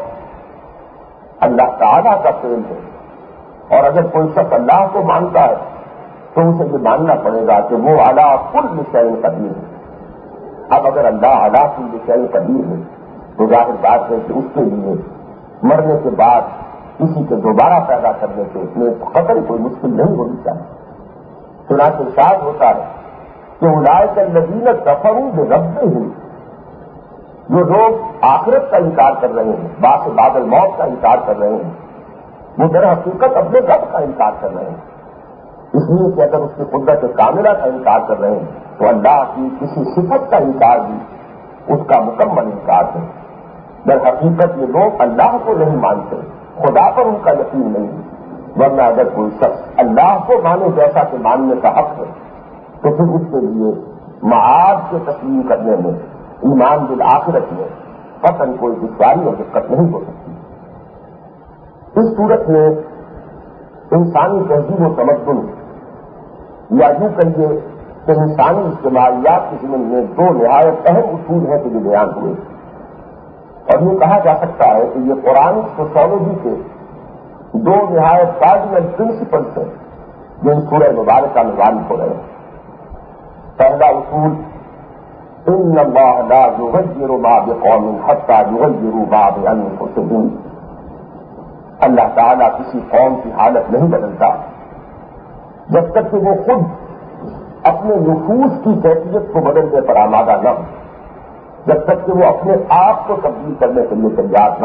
اللہ تعالیٰ کا فعل ہے، اور اگر کوئی شخص اللہ کو مانتا ہے تو اسے یہ ماننا پڑے گا کہ وہ علی کل شیء قدیر ہے۔ اب اگر اللہ علی کل شیء قدیر ہے تو ظاہر بات ہے کہ اس کے لیے مرنے کے بعد کسی کے دوبارہ پیدا کرنے سے اس میں قطعی کوئی مشکل نہیں ہونی چاہیے۔ چنانچہ ارشاد ہوتا ہے کہ اولئک الذین کفروا بربہم، جو لوگ آخرت کا انکار کر رہے ہیں، بعد الموت کا انکار کر رہے ہیں، وہ در حقیقت اپنے رب کا انکار کر رہے ہیں، اس لیے کہ اگر اس کی قدرت کاملہ کا انکار کر رہے ہیں تو اللہ کی کسی صفت کا انکار بھی اس کا مکمل انکار ہے۔ در حقیقت یہ لوگ اللہ کو نہیں مانتے، خدا پر ان کا یقین نہیں، ورنہ اگر کوئی شخص اللہ کو مانے جیسا کہ ماننے کا حق ہے تو پھر اس کے لیے معاد کے تسلیم کرنے میں، ایمان بالآخرت میں قطعاً کوئی دشواری اور دقت نہیں ہو سکتی۔ اس صورت میں انسانی تہذیب و تمدن، یا یوں کہیے کہ انسانی اجتماعیات کے ضمن میں دو نہایت اہم اصول ہیں کہ جو بیان ہوئے، اور یہ کہا جا سکتا ہے کہ یہ قرآن سوسیولوجی کے دو نہایت کارڈینل پرنسپلس ہیں جو اس سورہ مبارکہ میں وارد ہو رہے ہیں۔ پہلا اصول ان اللہ لا یغیر ما بقوم حتی یغیروا ما بانفسہم، اللہ تعالیٰ کسی قوم کی حالت نہیں بدلتا جب تک کہ وہ خود اپنے نفوس کی کیفیت کو بدلنے پر آمادہ نہ ہو، جب تک کہ وہ اپنے آپ کو تبدیل کرنے کے لیے تیار نہ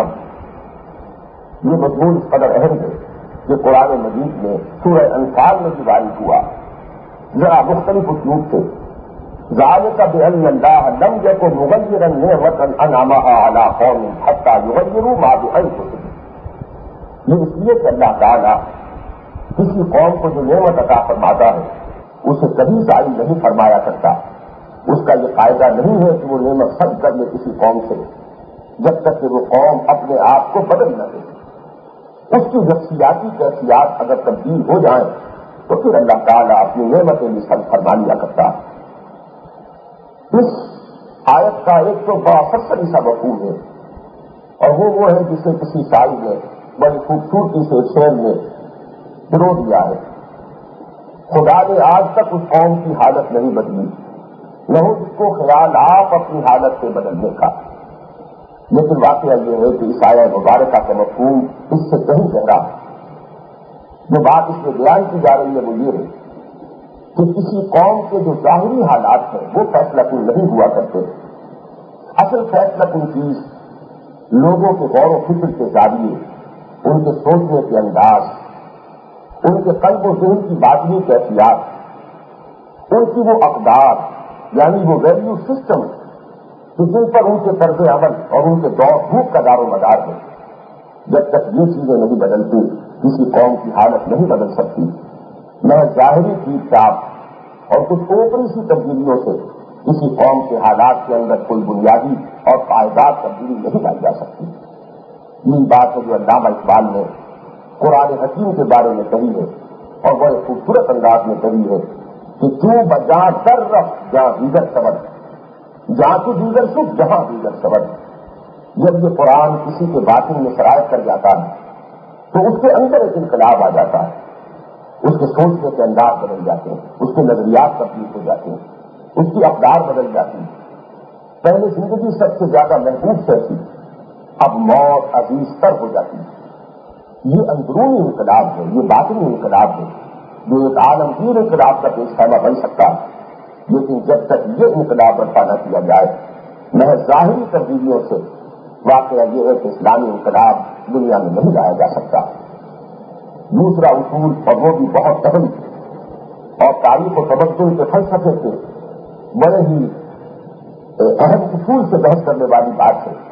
ہو۔ یہ مضمون اس قدر اہم ہے کہ قرآن مجید میں سورہ انفال میں بھی وارد ہوا، ذرا مختلف اسلوب سے۔ ذالک بأن اللہ لم یکن مغیرا نعمتا انعمها علی قوم حتی یغیروا ما بانفسہم، یہ اس لیے کہ اللہ تعالیٰ کسی قوم کو جو نعمت عطا فرماتا ہے اسے کبھی ضائع نہیں فرمایا کرتا۔ اس کا یہ قاعدہ نہیں ہے کہ وہ نعمت سب کر لے کسی قوم سے جب تک کہ وہ قوم اپنے آپ کو بدل نہ دے۔ اس کی نفسیاتی کیفیات اگر تبدیل ہو جائیں تو پھر اللہ تعالیٰ اپنی نعمتیں بھی سب فرما لیا کرتا ہے۔ اس آیت کا ایک تو بڑا فصلی سا مفہوم ہے، اور وہ ہے جسے کسی شاعر نے بڑی خوبصورتی سے شعر میں پرو دیا ہے۔ خدا نے آج تک اس قوم کی حالت نہیں بدلی، نہ ہو جس کو خیال آپ اپنی حالت سے بدلنے کا، لیکن واقعہ یہ ہے کہ اس آیت مبارکہ کا مفہوم اس سے کہیں گہرا ہے۔ جو بات اس میں بیان کی جا رہی ہے وہ یہ ہے کہ کسی قوم کے جو ظاہری حالات ہیں وہ فیصلہ کن نہیں ہوا کرتے، اصل فیصلہ کن چیز لوگوں کے غور و فکر کے ذریعے، ان کے سوچنے کے انداز، ان کے قلب و ذہن کی باطنی کیفیات، ان کی وہ اقدار یعنی وہ ویلیو سسٹم کہ جن پر ان کے طرز عمل اور ان کے دور دھوپ کا دار و مدار ہے، جب تک یہ چیزیں نہیں بدلتی کسی قوم کی حالت نہیں بدل سکتی۔ نہ ظاہری ٹھیک ٹھاک اور کچھ اوپری سی تبدیلیوں سے کسی قوم کے حالات کے اندر کوئی بنیادی اور پائیدار تبدیلی نہیں لائی جا سکتی۔ یہ بات ہے جو علامہ اقبال نے قرآن حکیم کے بارے میں کہی ہے، اور وہ ایک خوبصورت انداز میں کہی ہے کہ کیوں بجا در رفت جہاں دیگر سبر، جہاں تو دیگر سکھ جہاں دیگر سبر، جب یہ قرآن کسی کے باطن میں شرائط کر جاتا ہے تو اس کے اندر ایک انقلاب آ جاتا ہے، اس کے سوچنے کے انداز بدل جاتے ہیں، اس کے نظریات تبدیل ہو جاتے ہیں، اس کی اقدار بدل جاتی ہے۔ پہلے زندگی سب سے زیادہ محبوب سے تھی، اب موت عزیز تر ہو جاتی ہے۔ یہ اندرونی انقلاب ہے، یہ باطنی انقلاب ہے جو ایک عالمگیر انقلاب کا پیش خیمہ بن سکتا ہے، لیکن جب تک یہ انقلاب برپا نہ کیا جائے محض ظاہری تبدیلیوں سے واقعہ یہ ہے کہ اسلامی انقلاب دنیا میں نہیں لایا جا سکتا۔ دوسرا اصول، اور وہ بھی بہت اہم اور تاریخ و تمدن کے فلسفے کے بڑے ہی اہم اصول سے بحث کرنے والی بات ہے۔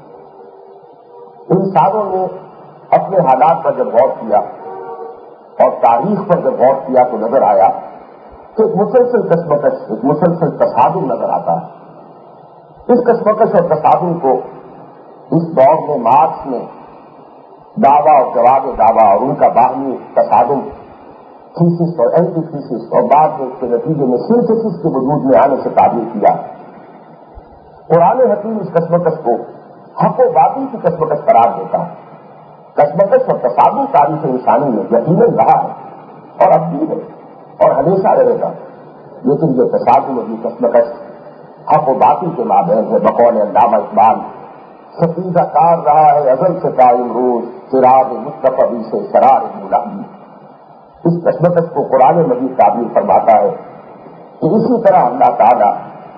انسانوں نے اپنے حالات پر جب غور کیا اور تاریخ پر جب غور کیا تو نظر آیا کہ ایک مسلسل کشمکش، ایک مسلسل تصادم نظر آتا ہے۔ اس کشمکش اور تصادم کو اس دور میں مارکس نے دعویٰ اور جواب دعویٰ اور ان کا باہمی تصادم، تھیسس اور اینٹی تھیسس، اور بعد میں اس کے نتیجے میں سنتھسس کے وجود میں آنے سے تعبیر کیا۔ قرآن حکیم اس کشمکش کو حق و باطل کی کشمکش قرار دیتا ہے۔ کشمکش اور تصادم تاریخ انسانی میں یقیناً رہا ہے اور اب بھی ہے اور ہمیشہ رہے گا، لیکن یہ تصادم اور یہ کشمکش حق و باطل کے مابین ہے۔ بقول علامہ اقبال، سفیدہ کار رہا ہے ازل سے قائم روز، چراغ مصطفی سے شرار ملابی۔ اس کشمکش کو قرآن مجید تعبیر فرماتا ہے کہ اسی طرح اللہ تعالیٰ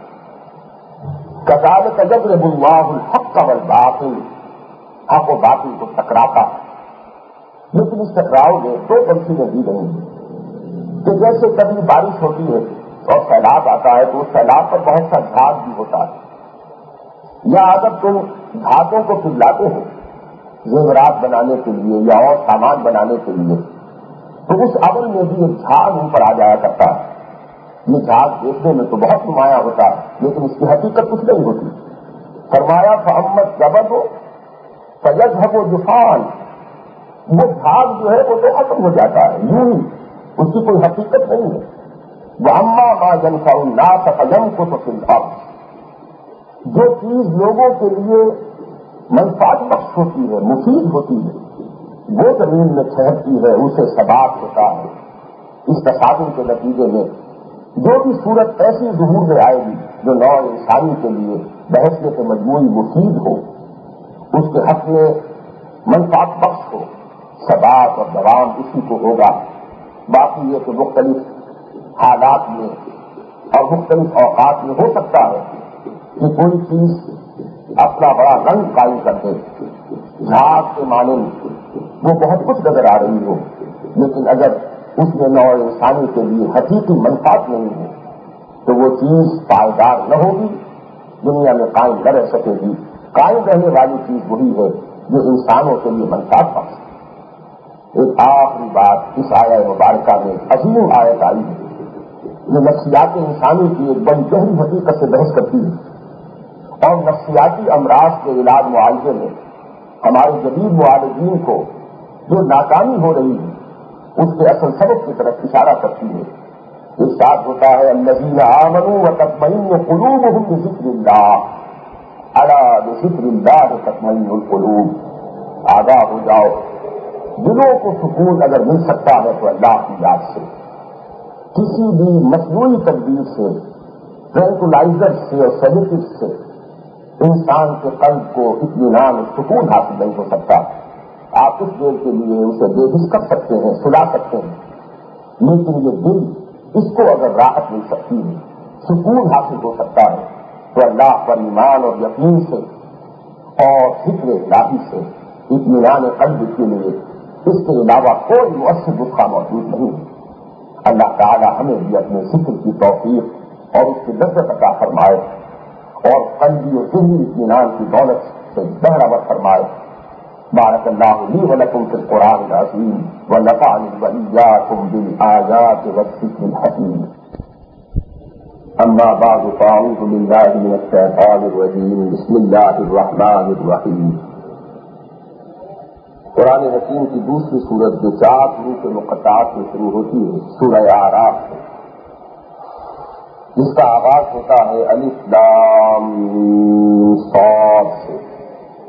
کذالک یضرب اللہ الحق والباطل، حق و باطل کو ٹکراتا ہے، لیکن اس ٹکراؤ میں دو تمثیلیں دی گئی ہیں کہ جیسے کبھی بارش ہوتی ہے اور سیلاب آتا ہے تو اس سیلاب پر بہت سا جھاگ بھی ہوتا ہے، یا اگر تم دھاتوں کو پگھلاتے ہو زیورات بنانے کے لیے یا اور سامان بنانے کے لیے تو اس عمل میں بھی ایک جھاگ اوپر آ جایا کرتا ہے۔ یہ جھاگ دیکھنے میں تو بہت نمایاں ہوتا ہے لیکن اس کی حقیقت کچھ نہیں ہوتی۔ فرمایا فَأَمَّا الْجَبَلُ فَيَذْهَبُ جُفَانًا، وہ جھاگ جو ہے وہ تو ختم ہو جاتا ہے، یوں ہی اس کی کوئی حقیقت نہیں ہے۔ وَأَمَّا مَا يَنْفَعُ النَّاسَ فَيَمْكُثُ فِي الْأَرْضِ، جو چیز لوگوں کے لیے منفعت بخش ہوتی ہے، مفید ہوتی ہے، وہ زمین میں ٹھہرتی ہے، اسے ثبات ہوتا ہے۔ اس تصادم کے نتیجے میں جو بھی صورت ایسی ظہور میں آئے گی جو نوع انسانی کے لیے بحثیت مجموعی مفید ہو، اس کے حق میں منفعت بخش ہو، ثبات اور دوام اسی کو ہوگا۔ باقی یہ کہ مختلف حالات میں اور مختلف اوقات میں ہو سکتا ہے کہ کوئی چیز اپنا بڑا رنگ قائم کر دے، جھاگ کے مانند وہ بہت کچھ نظر آ رہی ہو، لیکن اگر اس میں نوع انسانی کے لیے حقیقی منفعت نہیں ہو تو وہ چیز پائیدار نہ ہوگی، دنیا میں قائم نہ رہ سکے گی۔ قائم رہنے والی چیز وہی ہے جو انسانوں کے لیے منفعت بخش ہے۔ ایک آخری بات، اس آیہ مبارکہ میں عظیم آیت آئی ہے جو نفسیات انسانی کی ایک بڑی گہری حقیقت سے بحث کرتی ہے اور نفسیاتی امراض کے علاج معالجے میں ہمارے جدید معالجین کو جو ناکامی ہو رہی ہے اس کے اصل سبب کی طرف اشارہ کرتی ہے۔ ارشاد ہوتا ہے الذین آمنوا وتطمئن قلوبهم بذکر اللہ، الا بذکر اللہ تطمئن القلوب، آگاہ ہو جاؤ، دلوں کو سکون اگر مل سکتا ہے تو اللہ کی یاد سے، کسی بھی مصنوعی تدبیر سے، ٹرینکولائزر سے اور سیڈیٹو سے انسان کے قلب کو اطمینان اور سکون حاصل نہیں ہو سکتا۔ آپ کچھ دیر کے لیے اسے بے بس کر سکتے ہیں، سلا سکتے ہیں، لیکن یہ دل اس کو اگر راحت مل سکتی ہے، سکون حاصل ہو سکتا ہے تو اللہ پر ایمان اور یقین سے اور ذکر الہی سے اطمینان قلب کے لیے اس کے علاوہ کوئی مؤثر نسخہ موجود نہیں ہے۔ اللہ تعالی ہمیں بھی اپنے ذکر کی توفیق اور اس کی لذت عطا فرمائے اور قلبی و ذہنی اطمینان کی دولت سے بہرور فرمائے۔ بارک اللہ لی ولکم فی القرآن العظیم ونفعنی وإیاکم بالآیات والذکر الحکیم۔ اما بعد فاعوذ باللہ من الشیطان الرجیم، بسم اللہ الرحمن الرحیم۔ قرآن حکیم کی دوسری سورت جو 4 حروف مقطعات سے شروع ہوتی ہے سورہ اعراف ہے، جس کا آغاز ہوتا ہے الف لام میم صاد سے،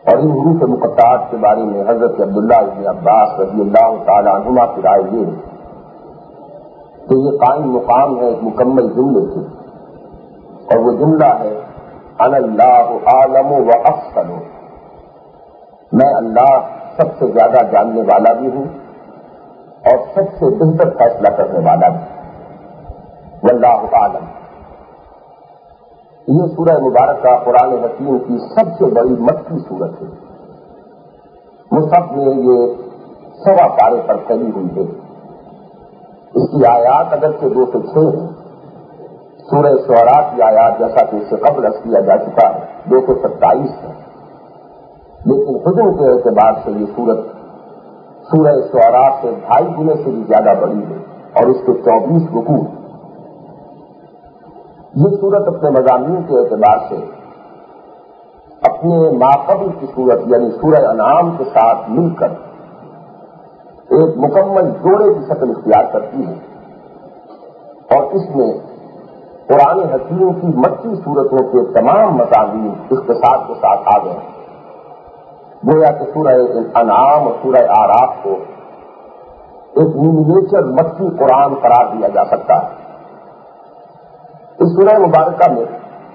اور ان حروف مقطعات کے بارے میں حضرت عبداللہ ابن عباس رضی اللہ تعالی عنہما کی رائے یہ ہے کہ یہ قائم مقام ہے ایک مکمل جملے سے، اور وہ جملہ ہے انا اللہ عالم و افصل، میں اللہ سب سے زیادہ جاننے والا بھی ہوں اور سب سے بہتر فیصلہ کرنے والا بھی، واللہ عالم۔ یہ سورہ مبارکہ قرآن حکیم کی سب سے بڑی مکی سورت ہے۔ مصحف میں یہ 1.25 پارے پر پھیلی ہوئی ہے۔ اس کی آیات اگرچہ 206 ہیں، سورہ شعراء کی آیات جیسا کہ اس سے قبل عرض کیا جا چکا ہے 227 ہے، لیکن حجم کے اعتبار سے یہ سورت سورہ شعراء سے 2.5 گنے سے بھی زیادہ بڑی ہے اور اس کے 24 رکوع۔ یہ سورت اپنے مضامین کے اعتبار سے اپنے ماقبل کی سورت یعنی سورہ انعام کے ساتھ مل کر ایک مکمل جوڑے کی شکل اختیار کرتی ہے، اور اس میں قرآن حکیم کی مکی صورتوں کے تمام مضامین اختصار کے ساتھ آ گئے ہیں۔ گویا کہ سورہ انعام اور سورہ اعراف کو ایک منیچر مکی قرآن قرار دیا جا سکتا ہے۔ اس سورہ مبارکہ میں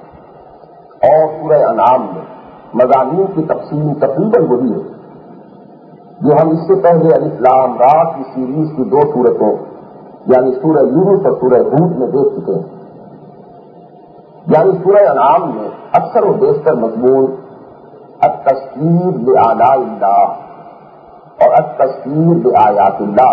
اور سورہ انعام میں مضامین کی تقسیم تقریباً وہی ہے جو ہم اس سے پہلے الف لام را کی سیریز کی 2 سورتوں یعنی سورہ یونس اور سورہ ہود میں دیکھ چکے ہیں۔ یعنی سورہ انعام میں اکثر و بیشتر مضمون التذکیر بآلاء اللہ اور التذکیر بآیات اللہ،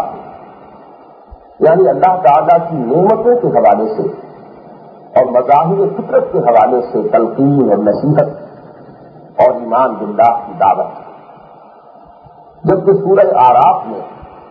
یعنی اللہ تعالیٰ کی نعمتوں کے حوالے سے اور مظاہر فطرت کے حوالے سے تلقین اور نصیحت اور ایمان باللہ کی دعوت، جبکہ سورہ اعراف میں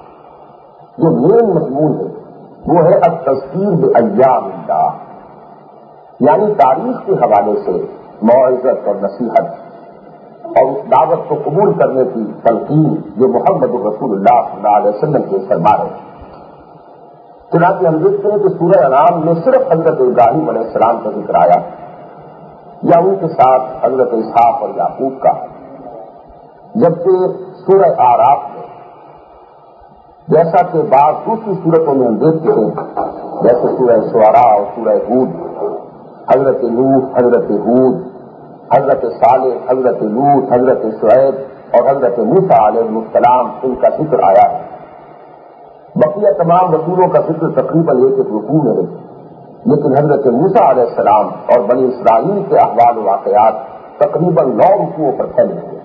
جو مین مضمون ہے وہ ہے التذکیر بایام اللہ، یعنی تاریخ کے حوالے سے موعظت اور نصیحت اور اس دعوت کو قبول کرنے کی تلقین جو محمد رسول اللہ صلی اللہ علیہ وسلم کے فرما ہے۔ چنانچہ ہم دیکھتے ہیں کہ سورہ انعام میں صرف حضرت ابراہیم علیہ السلام کا ذکر آیا یا ان کے ساتھ حضرت اسحاق اور یعقوب کا، جبکہ سورہ اعراف میں جیسا کہ بعض دوسری صورتوں میں ہم دیکھتے ہیں جیسے سورہ شعراء اور سورہ ہود حضرت نوح، حضرت ہود، حضرت صالح، حضرت لوط، حضرت شعیب اور حضرت موسیٰ علیہ السلام ان کا ذکر آیا ہے۔ بقیہ تمام رسولوں کا ذکر تقریباً ایک رکوع میں ہے، لیکن حضرت موسیٰ علیہ السلام اور بنی اسرائیل کے احوال و واقعات تقریباً 9 رکوعوں پر پھیلے ہوئے۔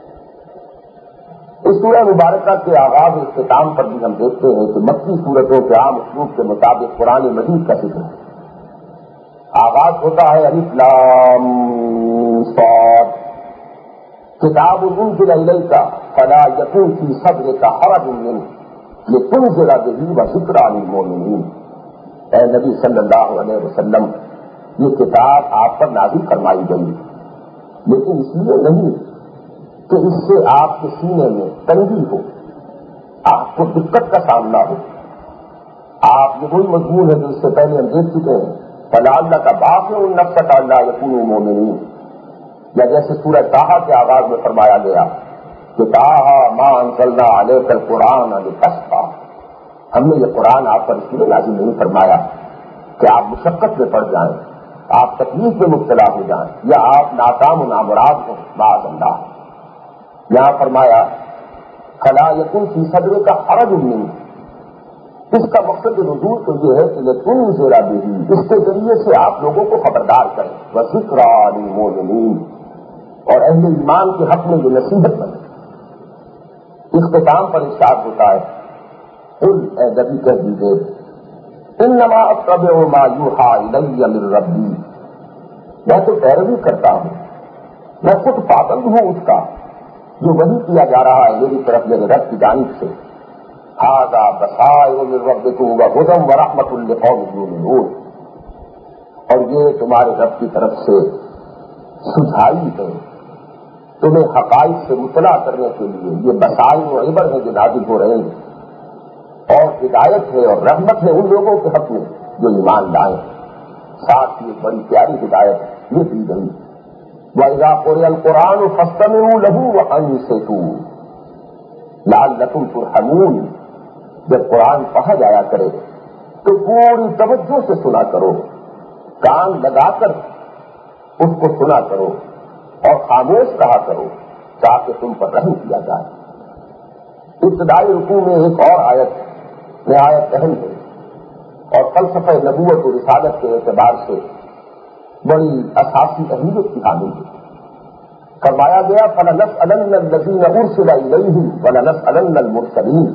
اس سورہ مبارکہ کے آغاز و اختتام پر بھی ہم دیکھتے ہیں کہ مکی صورتوں کے عام اسلوب کے مطابق قرآن مجید کا ذکر ہے۔ آغاز ہوتا ہے الف لام صاد کتاب انزل الیک فلا یکن فی صدرک حرج منہ لتنذر به وذکری للمؤمنین، اے نبی صلی اللہ علیہ وسلم یہ کتاب آپ پر نازل فرمائی گئی، لیکن اس لیے نہیں کہ اس سے آپ کے سینے میں تنگی ہو، آپ کو دقت کا سامنا ہو۔ آپ یہ وہی مضمون ہے جو اس سے پہلے ہم دیکھ چکے ہیں، فلعلک باخع نفسک الا یکونوا مؤمنین، یا جیسے سورہ طٰہٰ کے آغاز میں فرمایا گیا کہ طٰہٰ ما انزلنا علیک القرآن لتشقیٰ، ہم نے یہ قرآن آپ پر اس لیے نازل نہیں فرمایا کہ آپ مشقت میں پڑ جائیں، آپ تکلیف میں مبتلا ہو جائیں یا آپ ناکام و نامراد ہوں معاذ اللہ۔ یہاں فرمایا فلا یکن فی صدرک حرج منہ، اس کا مقصد نزول تو یہ ہے کہ لتنذر به، اس کے ذریعے سے آپ لوگوں کو خبردار کریں، وذکری للمؤمنین، اور اہل ایمان کے حق میں جو نصیحت بنے۔ اختتام پر ارشاد ہوتا ہے قل، اے نبی کہہ دیجیے انما اتبع ما یوحی الی من ربی، میں تو پیروی کرتا ہوں، میں خود پابند ہوں اس کا جو وحی کیا جا رہا ہے میری طرف میرے رب کی جانب سے۔ ھذا بصائر من ربکم وہدی ورحمۃ لقوم یؤمنون، اور یہ تمہارے رب کی طرف سے سجھائی ہے تمہیں حقائق سے مطلع کرنے کے لیے، یہ بصائر و عبر ہے جو نازل ہو رہے ہیں، اور ہدایت ہے اور رحمت ہے ان لوگوں کے حق میں جو ایمان لائیں، ساتھ ہی ایک بڑی پیاری ہدایت یہ دی گئی وَإِذَا قُرِئَ الْقُرْآنُ فَاسْتَمِعُوا لَهُ وَأَنصِتُوا لَعَلَّكُمْ تُرْحَمُونَ۔ جب قرآن پڑھا جایا کرے تو پوری توجہ سے سنا کرو، کان لگا کر اس کو سنا کرو اور خاموش رہا کرو تاکہ تم پر رحم کیا جائے۔ ابتدائی رکوع میں ایک اور آیت نہایت اہم ہے اور فلسفہ نبوت و رسالت کے اعتبار سے بڑی اساسی اہمیت کی حامل ہے۔ فرمایا گیا فَلَنَسْأَلَنَّ الَّذِينَ أُرْسِلَ إِلَيْهِمْ وَلَنَسْأَلَنَّ الْمُرْسَلِينَ۔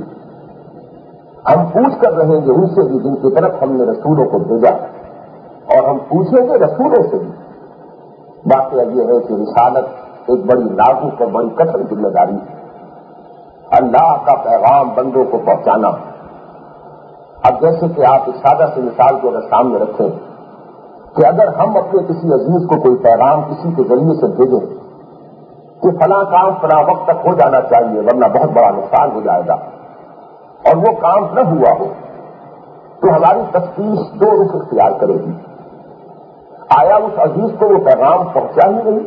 ہم پوچھ کر رہیں گے ان سے بھی جن کی طرف ہم نے رسولوں کو بھیجا، اور ہم پوچھیں گے رسولوں سے بھی۔ واقعہ یہ ہے کہ رسالت ایک بڑی نازک اور بڑی کٹھن ذمہ داری ہے، اللہ کا پیغام بندوں کو پہنچانا۔ اب جیسے کہ آپ ایک سادہ سی مثال کو اگر سامنے رکھیں کہ اگر ہم اپنے کسی عزیز کو کوئی پیغام کسی کے ذریعے سے بھیجیں کہ فلاں کام فلاں وقت تک ہو جانا چاہیے ورنہ بہت بڑا نقصان ہو جائے گا، اور وہ کام نہ ہوا ہو، تو ہماری تفتیش دو رخ اختیار کرے گی۔ آیا اس عزیز کو وہ پیغام پہنچا ہی نہیں؟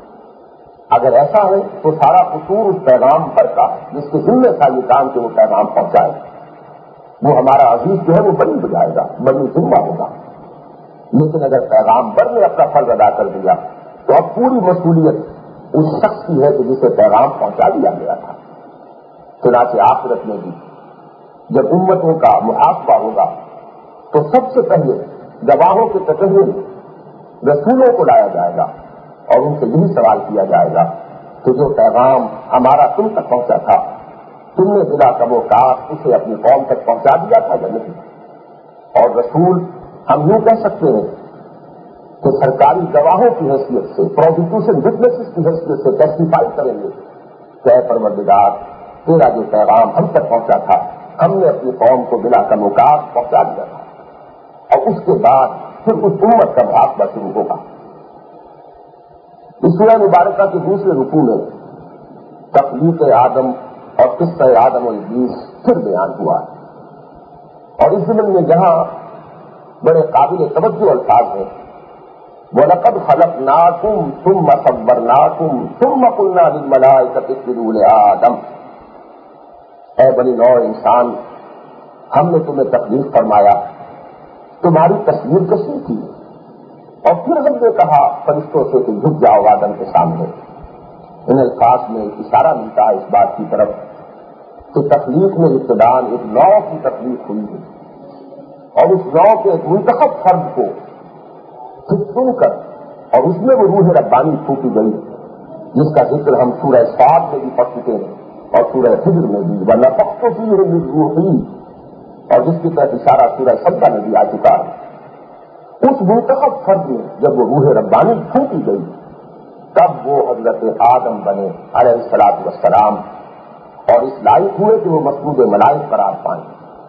اگر ایسا ہے تو سارا قصور اس پیغام پر کا ہے جس کے ذمہ تھا یہ کام کہ وہ پیغام پہنچائے، وہ ہمارا عزیز جو ہے وہ بری ہو جائے گا، بری ذمہ ہوگا۔ لیکن اگر پیغام بر نے اپنا فرض ادا کر دیا تو اب پوری مصولیت اس شخص کی ہے کہ جسے پیغام پہنچا دیا گیا تھا۔ چنانچہ آخرت میں بھی جب امتوں کا محاسبہ ہوگا تو سب سے پہلے گواہوں کے تقرر رسولوں کو لایا جائے گا اور ان سے یہی سوال کیا جائے گا کہ جو پیغام ہمارا تم تک پہنچا تھا تم نے بلا کم و کاش اسے اپنی قوم تک پہنچا دیا تھا یا نہیں؟ اور رسول ہم یوں کہہ سکتے ہیں کہ سرکاری گواہوں کی حیثیت سے، پروزیکیوشن وٹنسز کی حیثیت سے ٹیسٹیفائی کریں گے کہ اے پروردگار تیرا جو پیغام ہم تک پہنچا تھا ہم نے اپنی قوم کو بلا کم و کاش پہنچا دیا تھا۔ اور اس کے بعد پھر اس امت کا محاسبہ شروع ہوگا۔ اس سورہ مبارکہ کے دوسرے رکوع میں تخلیق آدم اور قصہ آدم و ابلیس پھر بیان ہوا ہے، اور اس ضمن میں جہاں بڑے قابل توجہ الفاظ ہیں وَلَقَدْ خَلَقْنَاكُمْ ثُمَّ صَوَّرْنَاكُمْ ثُمَّ قُلْنَا لِلْمَلَائِكَةِ اسْجُدُوا لِآدَمَ۔ اے بنی نوع انسان، ہم نے تمہیں تخلیق فرمایا، تمہاری تصویر کشی کی، اور پھر ہم نے کہا فرشتوں سے کہ جھک جاؤ آدم کے سامنے۔ ان الفاظ میں ایک اشارہ ملتا ہے اس بات کی طرف کہ تخلیق میں ابتداءً ایک نوع کی تخلیق ہوئی ہے، اور اس نوع کے ایک منتخب فرد کو پھر چن کر اور اس میں وہ روح ربانی پھونکی گئی جس کا ذکر ہم سورہ صاد میں بھی پڑھ چکے ہیں اور سورہ حجر میں بھی وَنَفَخْتُ فِيهِ مِن رُوحِي، اور جس کی طرف اشارہ سورہ سجدہ میں بھی آ چکا ہے۔ اس منتخب فرد میں جب وہ روح ربانی پھونکی گئی تب وہ حضرت آدم بنے علیہ الصلوۃ والسلام، اور اس لائق ہوئے کہ وہ مسجود ملائک قرار پائیں۔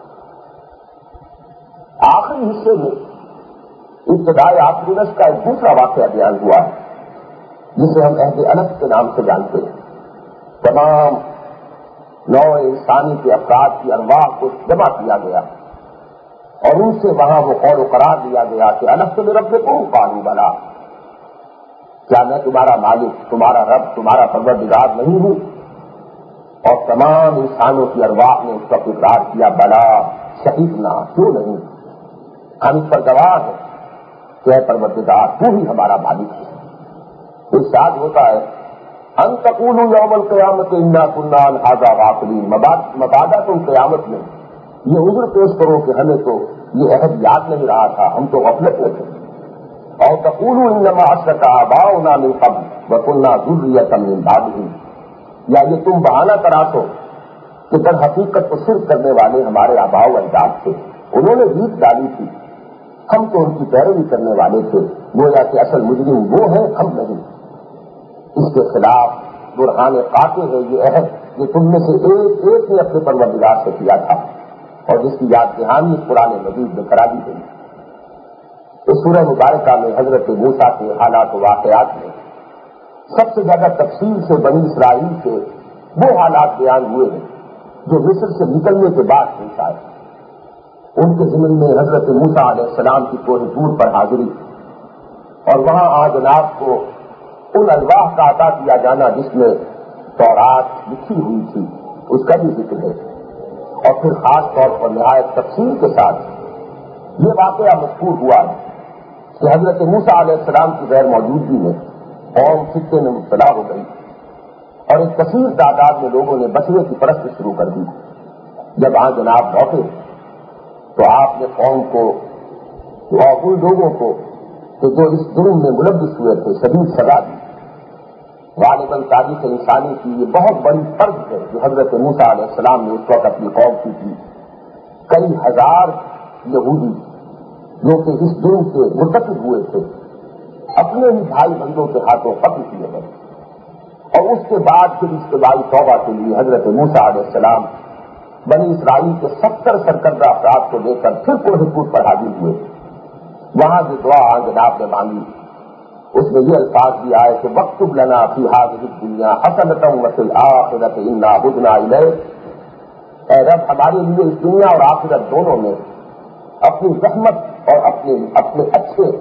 آخری حصے میں ابتدائی آفرینش کا ایک دوسرا واقعہ بیان ہوا ہے جسے ہم عہد الف کے نام سے جانتے ہیں۔ تمام نوع انسانی کے افراد کی ارواح کو جمع کیا گیا اور ان سے وہاں وہ قول و قرار دیا گیا کہ الف سے ربکم قالوا بلی، کیا میں تمہارا مالک، تمہارا رب، تمہارا پروردگار نہیں ہوں؟ اور تمام انسانوں کی ارواح نے اس کا اقرار کیا بلا شہیدنا، کیوں نہیں، ہم اس پر گواہ ہیں کہ اے پروردگار تو ہی ہمارا مالک ہے۔ ارشاد ہوتا ہے ان تقولوا یوم القیامت انا کنا عن ھذا غافلین، مبادا تم قیامت میں یہ عذر پیش کرو کہ ہمیں تو یہ عہد یاد نہیں رہا تھا، ہم تو غفلت میں تھے۔ اور تقولوا انما اشرک آباؤنا من قبل وکنا ذریۃ من بعدہم، یا یہ تم بہانہ تراشو کہ در حقیقت تو شرک کرنے والے ہمارے آباء و اجداد تھے، انہوں نے جیت ڈالی تھی، ہم تو ان کی پیروی کرنے والے تھے، گویا کہ اصل مجرم وہ ہیں ہم نہیں۔ اس کے خلاف برہان قاطع ہے یہ عہد جو تم میں سے ایک ایک نے اپنے پروردگار سے کیا تھا اور جس کی یاد دہانی قرآن مجید میں کرا دی گئی۔ اس سورہ مبارکہ میں حضرت موسیٰ کے حالات و واقعات میں سب سے زیادہ تفصیل سے بنی اسرائیل کے وہ حالات بیان ہوئے ہیں جو مصر سے نکلنے کے بعد پیش آئے۔ ان کے ضمن میں حضرت موسیٰ علیہ السلام کی کوہ طور پر حاضری اور وہاں جناب کو ان الواح کا عطا کیا جانا جس میں تورات لکھی ہوئی تھی اس کا بھی ذکر ہے، اور پھر خاص طور پر نہایت تفصیل کے ساتھ یہ واقعہ مذکور ہوا ہے کہ حضرت موسیٰ علیہ السلام کی غیر موجودگی میں قوم فتنے میں مبتلا ہو گئی اور ایک کثیر تعداد میں لوگوں نے بچڑے کی پرست شروع کر دی۔ جب جناب لوٹے تو آپ نے قوم کو اور ان لوگوں کو کہ جو اس ظلم میں ملوث ہوئے تھے شدید سزا دی۔ غالباً تاریخ انسانی کی یہ بہت بڑی فرض ہے جو حضرت موسیٰ علیہ السلام نے اس وقت اپنی قوم کی تھی۔ کئی ہزار یہودی جو کہ اس ظلم سے مرتکب ہوئے تھے اپنے ہی بھائی بندوں کے ہاتھوں قتل کیے گئے، اور اس کے بعد پھر اجتماعی توبہ کے لیے حضرت موسیٰ علیہ السلام بنی اسرائیل کے 70 سرکردہ افراد کو لے کر پھر کوہ طور پر حاضر ہوئے۔ وہاں جو دعا جناب نے مانگی اس میں یہ الفاظ بھی آئے کہ وَاکْتُبْ لَنَا فِي هَٰذِهِ الدُّنْيَا حَسَنَةً وَفِي الْآخِرَةِ إِنَّا هُدْنَا إِلَيْكَ، اے رب ہمارے لیے اس دنیا اور آخرت دونوں میں اپنی رحمت اور اپنے اچھے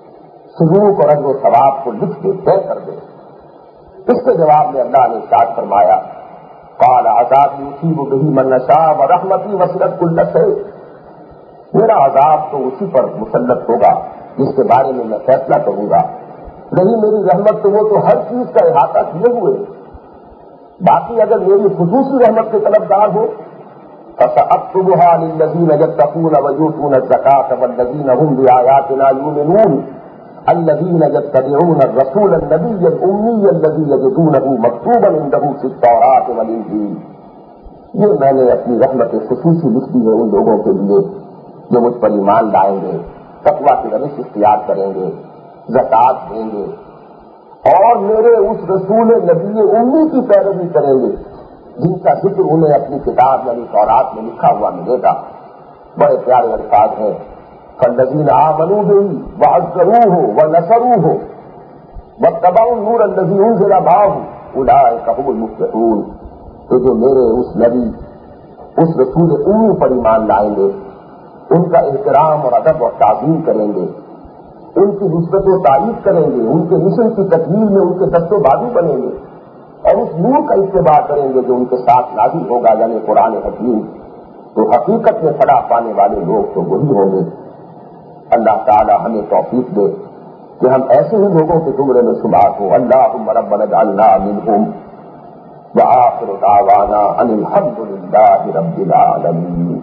سلوک اور اجر و ثواب کو لکھ دے، طے کر دے۔ اس کے جواب میں اللہ نے ارشاد فرمایا قال عذابی اصیب بہ من نشاء ورحمتی وسعت کل شیء، میرا عذاب تو اسی پر مسلط ہوگا جس کے بارے میں فیصلہ کروں گا، نہیں میری رحمت تو وہ تو ہر چیز کا احاطہ کیے ہوئے، باقی اگر میری خصوصی رحمت کے طلبگار ہو فَسَأَكْتُبُهَا لِلَّذِينَ يَتَّقُونَ وَيُؤْتُونَ الزَّكَاةَ وَالَّذِينَ هُمْ بِآيَاتِنَا يُؤْمِنُونَ الَّذِينَ يَتَّبِعُونَ الرَّسُولَ النَّبِيَّ الْأُمِّيَّ الَّذِي يَجِدُونَهُ مَكْتُوبًا عِندَهُمْ فِي التَّوْرَاةِ وَالْإِنجِيلِ، یہ میں نے اپنی رحمت خصوصی لکھ دی ہے ان لوگوں کے لیے جو مجھ پر ایمان لائیں گے، تقویٰ کی روش اختیار کریں گے، زکوٰۃ دیں گے اور میرے اس رسول نبی امی کی پیروی کریں گے جن کا ذکر انہیں اپنی کتاب یعنی تورات میں لکھا ہوا ملے گا۔ بڑے پیارے الفاظ ہیں فالذین آمنوا بہ وعزروہ ونصروہ واتبعوا النور الذی انزل معہ اولئک هم المفلحون، تو جو میرے اس نبی اس رسول امی پر ایمان لائیں گے، ان کا احترام اور ادب اور تعظیم کریں گے، ان کی نسبت و تعریف کریں گے، ان کے مشن کی تکمیل میں ان کے دست و بازو بنیں گے اور اس نور کا اتباع کریں گے جو ان کے ساتھ نازل ہوگا یعنی قرآن حکیم، تو حقیقت میں فلاح پانے والے لوگ تو وہی ہوں گے۔ اللہ تعالی ہمیں توفیق دے کہ ہم ایسے ہی لوگوں کے زمرے میں شمار ہوں۔ اللہم ربنا اجعلنا منہم وآخر دعوانا ان الحمد للہ رب العالمین۔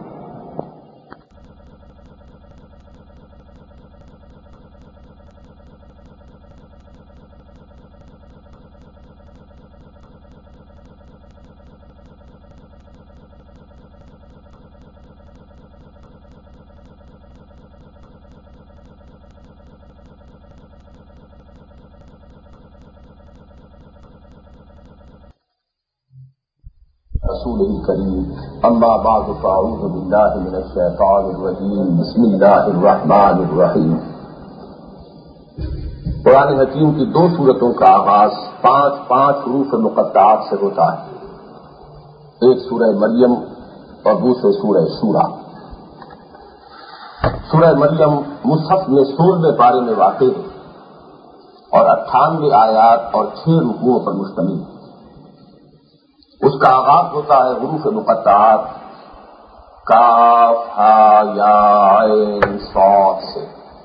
رسول کریم اما بعد فاعوذ باللہ من الشیطان الرجیم بسم اللہ الرحمن الرحیم۔ قرآن حکیم کی 2 سورتوں کا آغاز 5 حروف مقطعات سے ہوتا ہے، ایک سورہ مریم اور دوسرے سورہ شورا۔ سورہ مریم مصحف میں 16ویں پارے میں واقع ہے اور 98 آیات اور 6 رکوعوں پر مشتمل ہے۔ اس کا آغاز ہوتا ہے حروف مقطعات کاف ہا یا عین صاد سے۔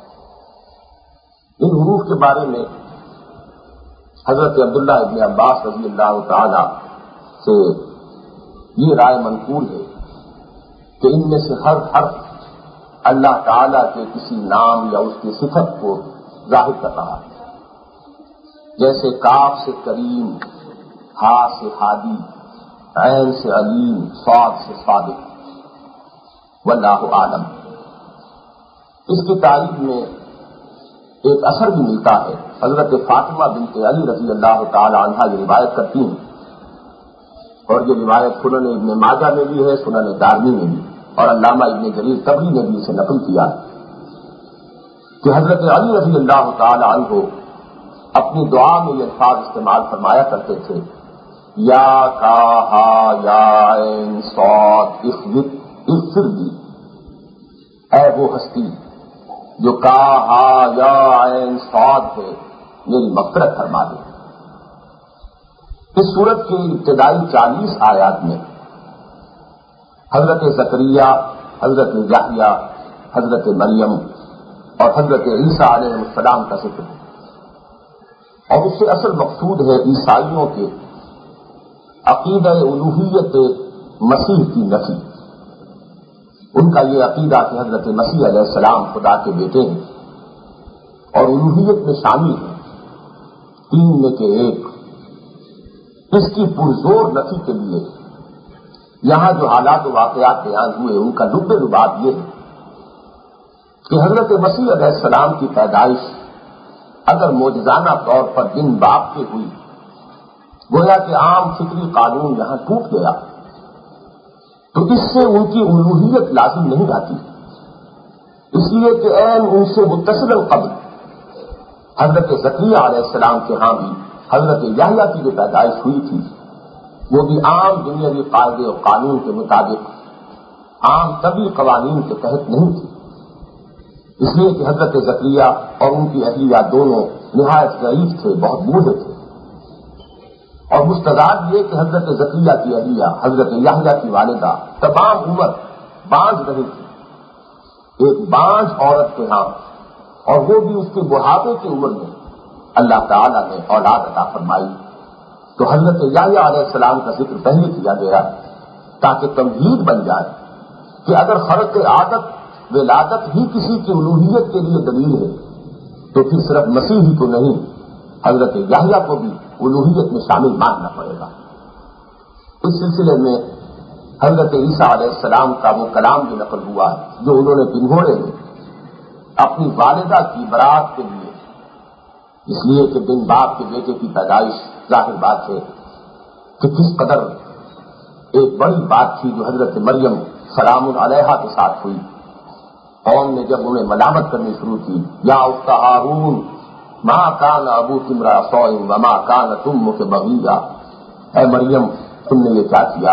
ان حروف کے بارے میں حضرت عبداللہ ابن عباس رضی اللہ تعالی سے یہ رائے منقول ہے کہ ان میں سے ہر حرف اللہ تعالی کے کسی نام یا اس کی صفت کو ظاہر کر رہا ہے، جیسے کاف سے کریم، ہا سے ہادی، عین سے علیم، صاد سے صادق، واللہ عالم۔ اس کی تائید میں ایک اثر بھی ملتا ہے۔ حضرت فاطمہ بنت علی رضی اللہ تعالی عنہا یہ روایت کرتی ہیں اور یہ روایت سنن ابن ماجہ میں بھی ہے، سنن دارمی میں بھی، اور علامہ ابن جریر طبری نے بھی اسے نقل کیا ہے کہ حضرت علی رضی اللہ تعالی عنہ اپنی دعا میں یہ الفاظ استعمال فرمایا کرتے تھے یا کاہا یا عین صاد اغفر لی، اے وہ ہستی جو کاہا یا عین صاد ہے میری مغفرت فرما دے۔ اس سورت کی ابتدائی 40 آیات میں حضرت زکریا، حضرت یحییٰ، حضرت مریم اور حضرت عیسیٰ علیہ السلام کا ذکر ہے، اور اس سے اصل مقصود ہے عیسائیوں کے عقیدہ الوہیت مسیح کی نفی۔ ان کا یہ عقیدہ کہ حضرت مسیح علیہ السلام خدا کے بیٹے ہیں اور الوہیت میں شامل ہیں، تین میں کے ایک، اس کی پرزور نفی کے لیے یہاں جو حالات و واقعات بیان ہوئے ان کا لب لباب یہ ہے کہ حضرت مسیح علیہ السلام کی پیدائش اگر معجزانہ طور پر بن باپ کے ہوئی، گویا کہ عام فطری قانون یہاں ٹوٹ گیا، تو اس سے ان کی الوہیت لازم نہیں آتی، اس لیے کہ عین ان سے متصل قبل حضرت زکریا علیہ السلام کے ہاں بھی حضرت یحییٰ کی جو پیدائش ہوئی تھی وہ بھی عام دنیاوی قاعدے اور قانون کے مطابق عام طبی قوانین کے تحت نہیں تھی، اس لیے کہ حضرت زکریا اور ان کی اہلیہ دونوں نہایت ضعیف تھے، بہت بوڑھے تھے، اور مستضاد یہ کہ حضرت زکریا کی اہلیہ حضرت یحییٰ کی والدہ تمام عمر بانجھ رہی تھی، ایک بانجھ عورت کے ہاں، اور وہ بھی اس کے بڑھاپے کی عمر میں اللہ تعالیٰ نے اولاد عطا فرمائی، تو حضرت یحییٰ علیہ السلام کا ذکر پہلے کیا گیا تاکہ تمہید بن جائے کہ اگر خرق عادت ولادت ہی کسی کی الوہیت کے لیے دلیل ہے تو پھر صرف مسیح ہی کو نہیں، حضرت یحییٰ کو بھی الوہیت میں شامل ماننا پڑے گا۔ اس سلسلے میں حضرت عیسیٰ علیہ السلام کا وہ کلام بھی نقل ہوا ہے جو انہوں نے پنگھوڑے میں اپنی والدہ کی برات کے لیے، اس لیے کہ بن باپ کے بیٹے کی پیدائش ظاہر بات ہے کہ کس قدر ایک بڑی بات تھی جو حضرت مریم سلام علیہا کے ساتھ ہوئی۔ قوم نے جب انہیں ملامت کرنی شروع کی، یا اخت ہارون ما کان ابوک امرأ سوء وما کانت امک بغیہ، اے مریم تم نے یہ کیا کیا،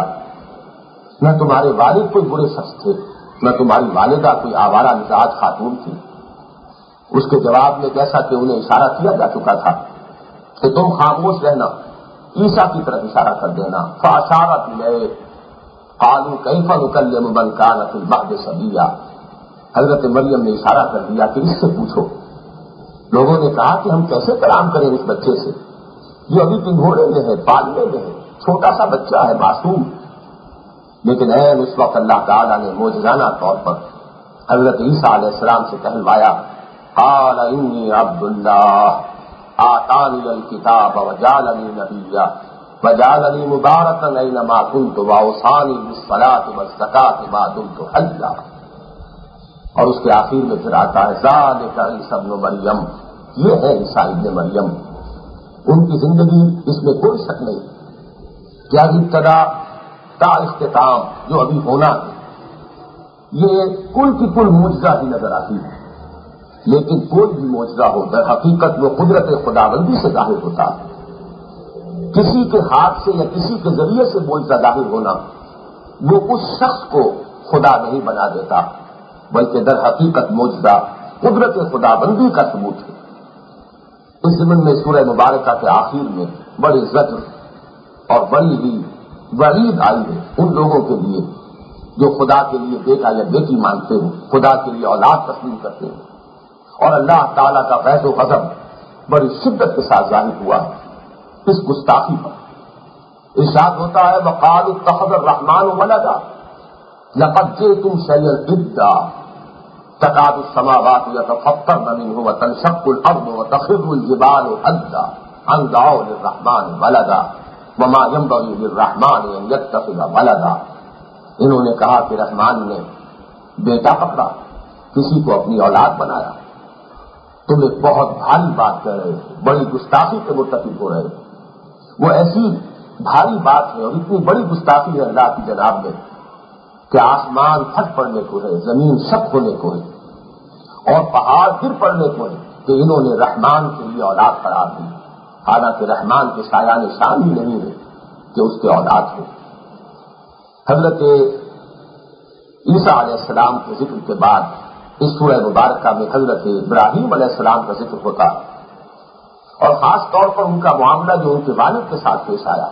نہ تمہارے والد کوئی برے شخص تھے، نہ تمہاری والدہ کوئی آوارہ مزاج خاتون تھی۔ اس کے جواب میں جیسا کہ انہیں اشارہ کیا جا چکا تھا کہ تم خاموش رہنا، عیسیٰ کی طرف اشارہ کر دینا، فاشارت الیہ قالوا کیف نکلم من کان فی المہد صبیا، حضرت مریم نے اشارہ کر دیا کہ اس سے پوچھو۔ لوگوں نے کہا کہ ہم کیسے کلام کریں اس بچے سے، جو ابھی پنگھوڑے میں ہے، پالنے میں ہے، چھوٹا سا بچہ ہے، معصوم۔ لیکن اس وقت اللہ تعالیٰ نے معجزانہ طور پر حضرت عیسیٰ علیہ السلام سے کہلوایا، قال انی عبد اللہ آتانی الکتاب وجعلنی نبیا وجعلنی مبارکا اینما کنت واوصانی بالصلاۃ والزکاۃ ما دمت حیا، اور اس کے آخر میں پھر آتا ہے ذالک عیسی ابن مریم، یہ ہے عیسیٰ ابن مریم۔ ان کی زندگی اس میں کوئی شک نہیں، کیا ابتدا تا اختتام جو ابھی ہونا ہے یہ کل کی کل معجزہ ہی نظر آتی ہے، لیکن کوئی بھی معجزہ ہو در حقیقت وہ قدرت خداوندی سے ظاہر ہوتا ہے۔ کسی کے ہاتھ سے یا کسی کے ذریعے سے معجزہ ظاہر ہونا وہ اس شخص کو خدا نہیں بنا دیتا، بلکہ در حقیقت معجزہ قدرت خداوندی کا ثبوت ہے۔ اس ضمن میں سورہ مبارکہ کے آخر میں بڑی زجر اور بڑی ہی وعید آئی ہے ان لوگوں کے لیے جو خدا کے لیے بیٹا یا بیٹی مانتے ہیں، خدا کے لیے اولاد تسلیم کرتے ہیں، اور اللہ تعالیٰ کا غیظ و غضب بڑی شدت کے ساتھ ظاہر ہوا ہے اس گستاخی پر۔ ارشاد ہوتا ہے وقالوا اتخذ الرحمن ولدا لقد جئتم شيئا إدا تكاد السماوات يتفطرن منه وتنشق الأرض وتخر الجبال هدا أن دعوا للرحمن ولدا وما ينبغي للرحمن أن يتخذ ولدا۔ انہوں نے کہا کہ رحمان نے بیٹا پکڑا، کسی کو اپنی اولاد بنایا۔ تم ایک بہت بھاری بات کہہ رہے ہو، بڑی گستاخی کے مرتکب ہو رہے ہو۔ وہ ایسی بھاری بات ہے اور اتنی بڑی گستاخی ہے اللہ کی جناب میں کہ آسمان پھٹ پڑنے کو ہے، زمین شک ہونے کو ہے اور پہاڑ گر پڑنے کو ہے کہ انہوں نے رحمان کے لیے اولاد قرار دی، حالانکہ رحمان کے سایہ نشان ہی نہیں ہے کہ اس کے اولاد ہو۔ حضرت عیسیٰ علیہ السلام کے ذکر کے بعد اس سورہ مبارکہ میں حضرت ابراہیم علیہ السلام کا ذکر ہوتا ہے، اور خاص طور پر ان کا معاملہ جو ان کے والد کے ساتھ پیش آیا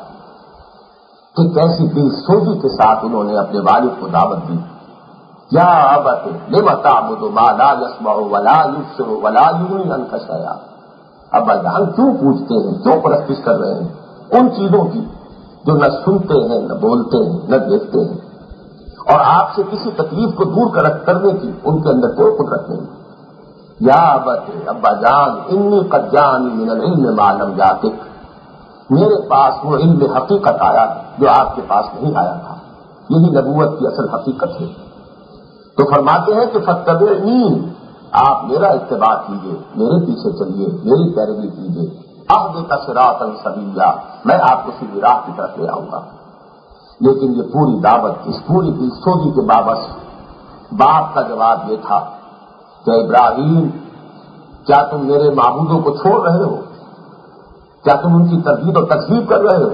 کہ کیسی دل سوزی کے ساتھ انہوں نے اپنے والد کو دعوت دی. یا ابت لم تعبد ما لا يسمع ولا يبصر ولا يغني عنك شيئا. ابا جان کیوں پوچھتے ہیں، کیوں پرستش کر رہے ہیں ان چیزوں کی جو نہ سنتے ہیں، نہ بولتے ہیں، نہ دیکھتے ہیں، اور آپ سے کسی تکلیف کو دور کرنے کی ان کے اندر کوئی قدرت نہیں. یا ابت ابا جان انی قد جانی من العلم ما لم یاتک، میرے پاس وہ علم حقیقت آیا جو آپ کے پاس نہیں آیا تھا. یہی نبوت کی اصل حقیقت ہے. تو فرماتے ہیں کہ فاتبعنی، آپ میرا اتباع کیجیے، میرے پیچھے چلیے، میری پیروی کیجیے. اہدک صراطا سویا، میں آپ کو سیدھی راہ کی طرف لے آؤں گا. لیکن یہ پوری دعوت اس پوری دلسوزی کے باعث باپ کا جواب یہ تھا کہ ابراہیم کیا تم میرے معبودوں کو چھوڑ رہے ہو؟ کیا تم ان کی تردید و تکذیب کر رہے ہو؟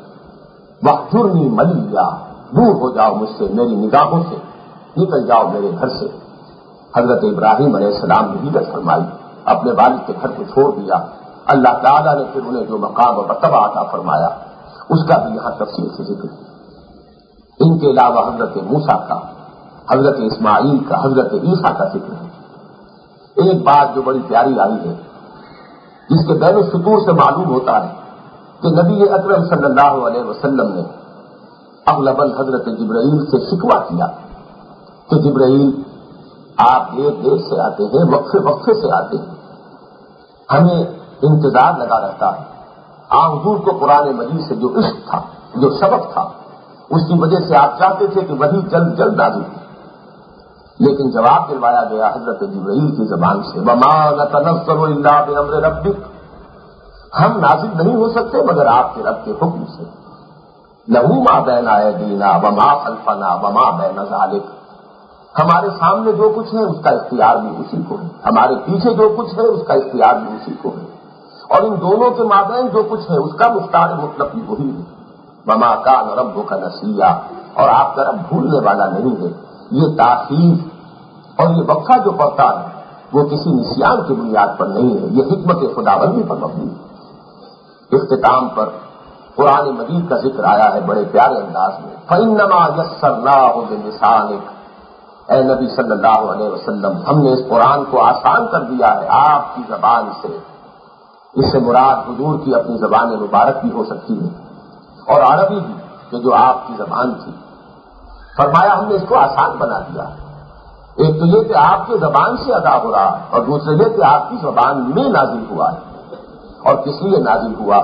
واہجرنی ملیا، دور ہو جاؤ مجھ سے، میری نگاہوں سے نکل جاؤ میرے گھر سے. حضرت ابراہیم علیہ السلام نے ہجرت فرمائی، اپنے والد کے گھر کو چھوڑ دیا. اللہ تعالیٰ نے پھر انہیں جو مقام و مرتبہ عطا فرمایا اس کا بھی یہاں تفصیل سے ذکر ہے. ان کے علاوہ حضرت موسیٰ کا، حضرت اسماعیل کا، حضرت عیسیٰ کا ذکر ہے. ایک بات جو بڑی پیاری آئی ہے جس کے بین السطور سے معلوم ہوتا ہے کہ نبی اکرم صلی اللہ علیہ وسلم نے اغلباً حضرت جبرائیل سے شکوہ کیا کہ جبرائیل آپ دیر سے آتے ہیں، وقفے سے آتے ہیں، ہمیں انتظار لگا رہتا ہے. حضور کو قرآن مجید سے جو عشق تھا، جو سبق تھا، اس کی وجہ سے آپ چاہتے تھے کہ وہی جلد جلد نازل ہو. لیکن جواب دلوایا گیا حضرت جبرائیل کی زبان سے، وما نتنزل الا بامر ربک، ہم نازل نہیں ہو سکتے مگر آپ کے رب کے حکم سے. لہو ما بین ایدینا وما خلفنا وما بین ذلک، ہمارے سامنے جو کچھ ہے اس کا اختیار بھی اسی کو ہے، ہمارے پیچھے جو کچھ ہے اس کا اختیار بھی اسی کو ہے، اور ان دونوں کے مابین جو کچھ ہے اس کا مختار مطلق بھی وہی ہے. وما کان ربک نسیا، اور آپ کا رب بھولنے والا نہیں ہے. یہ تاخیر اور یہ وقفہ جو پڑتا ہے وہ کسی نسیان کی بنیاد پر نہیں ہے، یہ حکمت خداوندی پر مبنی ہے. اختتام پر قرآن مجید کا ذکر آیا ہے بڑے پیارے انداز میں، فَإِنَّمَا يَسَّرْنَاهُ بِلِسَانِكَ، اے نبی صلی اللہ علیہ وسلم ہم نے اس قرآن کو آسان کر دیا ہے آپ کی زبان سے. اس سے مراد حضور کی اپنی زبان مبارک بھی ہو سکتی ہے اور عربی بھی کہ جو آپ کی زبان تھی. فرمایا ہم نے اس کو آسان بنا دیا. ایک تو یہ کہ آپ کی زبان سے ادا ہو رہا ہے، اور دوسرے یہ کہ آپ کی زبان میں نازل ہوا ہے. اور کس لیے نازل ہوا؟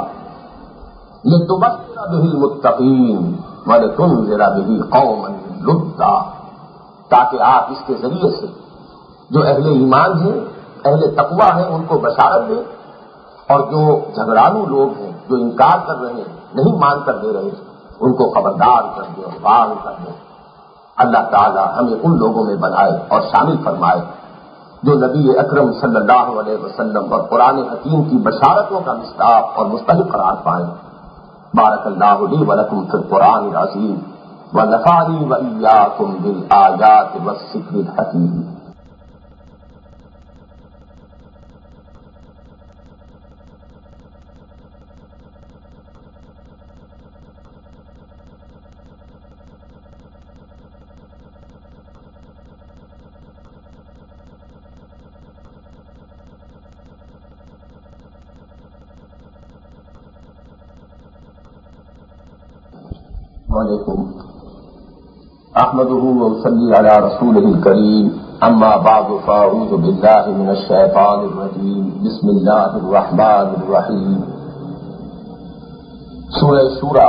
لِتُبَشِّرَ بِهِ الْمُتَّقِينَ وَلِتُنذِرَ بِهِ قَوْمًا لُدًّا، تاکہ آپ اس کے ذریعے سے جو اہل ایمان ہیں، اہل تقویٰ ہیں، ان کو بشارت دیں، اور جو جھگڑالو لوگ ہیں، جو انکار کر رہے ہیں، نہیں مان کر دے رہے، ان کو خبردار کر دیں، بان کر دیں. اللہ تعالی ہمیں ان لوگوں میں بنائے اور شامل فرمائے جو نبی اکرم صلی اللہ علیہ وسلم اور قرآن حکیم کی بشارتوں کا مصداق اور مستحق قرار پائیں. بارک اللہ لی ولکم فی القرآن العظیم ونفعنی وإیاکم بالآیات والذکر الحکیم. علیکم احمدہ وصلی علی رسولہ الکریم، اما بعد فاعوذ باللہ من الشیطان الرجیم، بسم اللہ الرحمن الرحیم. سورہ شورى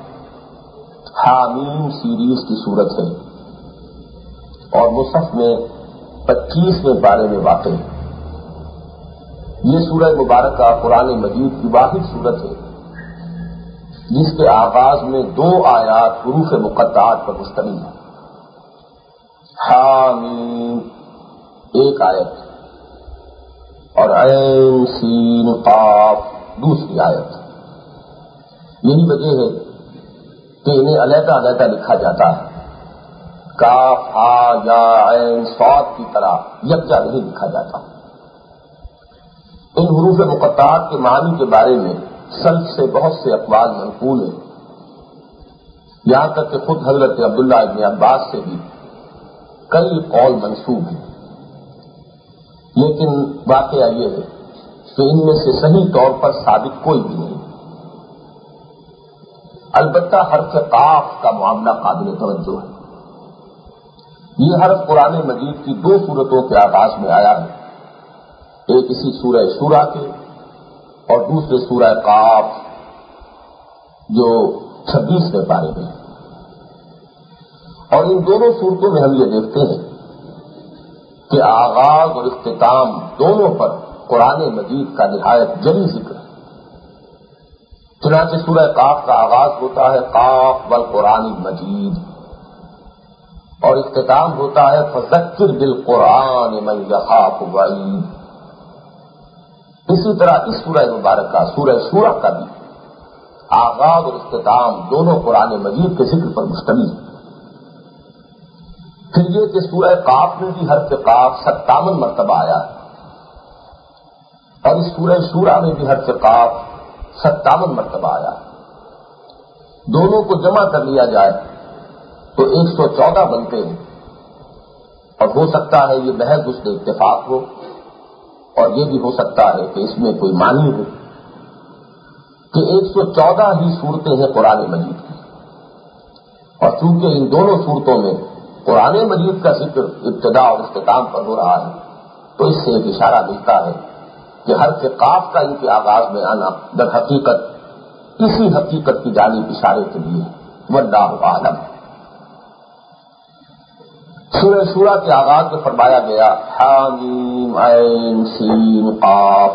حامیم سیریز کی صورت ہے اور مصحف میں 25ویں پارے میں واقع ہے. یہ سورہ مبارکہ قرآن مجید کی واحد صورت ہے جس کے آغاز میں 2 آیات حروف مقطعات پر مشتمل ہے. حامیم ایک آیت اور عین سین قاف دوسری آیت. یہی وجہ ہے کہ انہیں علیحدہ علیحدہ لکھا جاتا ہے. کاف ہا یا عین صاد کی طرح یکجا نہیں لکھا جاتا. ان حروف مقطعات کے معنی کے بارے میں سلف سے بہت سے اقوال منقول ہیں، یہاں تک کہ خود حضرت عبداللہ ابن عباس سے بھی کئی قول منسوب ہیں، لیکن واقعہ یہ ہے کہ ان میں سے صحیح طور پر ثابت کوئی بھی نہیں۔ البتہ حرف قاف کا معاملہ قابل توجہ ہے۔ یہ حرف قرآن مجید کی دو صورتوں کے آغاز میں آیا ہے، ایک اسی سورہ شورى کے اور دوسرے سورہ قاف جو 26ویں پارے میں ہے۔ اور ان دونوں صورتوں میں ہم یہ دیکھتے ہیں کہ آغاز اور اختتام دونوں پر قرآن مجید کا نہایت جلی ذکر ہے۔ چنانچہ سورہ قاف کا آغاز ہوتا ہے قاف والقرآن المجید، اور اختتام ہوتا ہے فذکر بالقرآن من یخاف وعید۔ اسی طرح اس سورہ مبارکہ سورہ شورى کا بھی آغاز اور اختتام دونوں قرآن مجید کے ذکر پر مشتمل ہے۔ پھر یہ کہ سورہ قاف میں بھی حرف قاف 57 مرتبہ آیا ہے، اور اس سورہ شورى میں بھی حرف قاف 57 مرتبہ آیا ہے۔ دونوں کو جمع کر لیا جائے تو 114 بنتے ہیں، اور ہو سکتا ہے یہ محض اس میں اتفاق ہو، اور یہ بھی ہو سکتا ہے کہ اس میں کوئی معنی ہو کہ 114 ہی صورتیں ہیں قرآن مجید کی، اور چونکہ ان دونوں صورتوں میں قرآن مجید کا ذکر ابتدا اور اختتام پر ہو رہا ہے، تو اس سے ایک اشارہ ملتا ہے کہ حرف قاف کا ان کے آغاز میں آنا در حقیقت اسی حقیقت کی جانب اشارے کے لیے واللہ اعلم۔ سورہ شورى کے آغاز میں فرمایا گیا حامیم عین سین قاف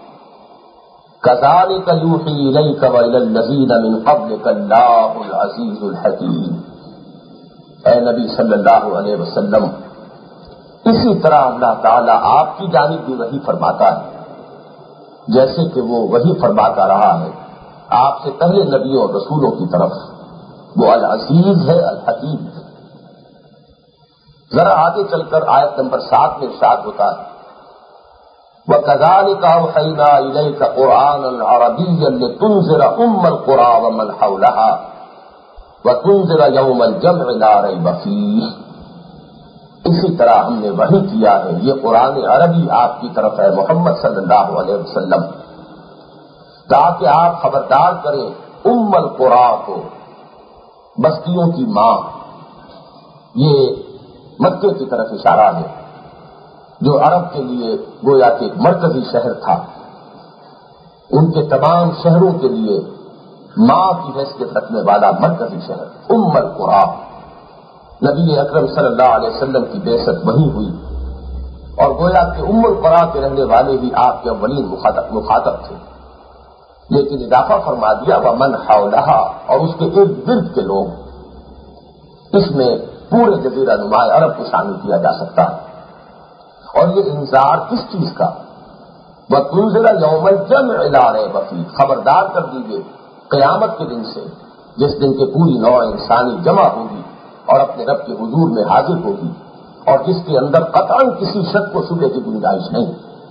کذالک یوحی الیک والی الذین من قبلک اللہ العزیز الحکیم۔ اے نبی صلی اللہ علیہ وسلم، اسی طرح اللہ تعالیٰ آپ کی جانب بھی وحی فرماتا ہے جیسے کہ وہ وحی فرماتا رہا ہے آپ سے پہلے نبیوں اور رسولوں کی طرف۔ وہ العزیز ہے، الحکیم ہے۔ ذرا آگے چل کر آیت نمبر 7 میں ارشاد ہوتا ہے وَكَذَلِكَ أَوْحَيْنَا إِلَيْكَ قُرْآنًا عَرَبِيًّا لِتُنذِرَ أُمَّ الْقُرَىٰ وَمَنْ حَوْلَهَا وَتُنذِرَ يَوْمَ الْجَمْعِ لَا رَيْبَ فِيهِ۔ اسی طرح ہم نے وحی کیا ہے یہ قرآن عربی آپ کی طرف ہے محمد صلی اللہ علیہ وسلم، تاکہ آپ خبردار کریں ام القریٰ کو، بستیوں کی ماں۔ یہ مکے کی طرف اشارہ ہے جو عرب کے لیے گویا کہ ایک مرکزی شہر تھا، ان کے تمام شہروں کے لیے ماں کی حیثیت رکھنے والا مرکزی شہر ام القریٰ۔ نبی اکرم صلی اللہ علیہ وسلم کی بعثت وہیں ہوئی، اور گویا کہ ام القریٰ کے رہنے والے ہی آپ کے اولین مخاطب تھے، لیکن اضافہ فرما دیا ومن حولہا، اور اس کے ارد گرد کے لوگ۔ اس میں پورے جزیرہ نما عرب کو شامل کیا جا سکتا ہے۔ اور یہ انذار کس چیز کا؟ وَتُنذِرَ يَوْمَ الْجَمْعِ لَا رَيْبَ فِيهِ، خبردار کر دیجیے قیامت کے دن سے، جس دن کے پوری نوع انسانی جمع ہوگی اور اپنے رب کے حضور میں حاضر ہوگی، اور جس کے اندر قطعاً کسی شک و شبہ کی گنجائش نہیں۔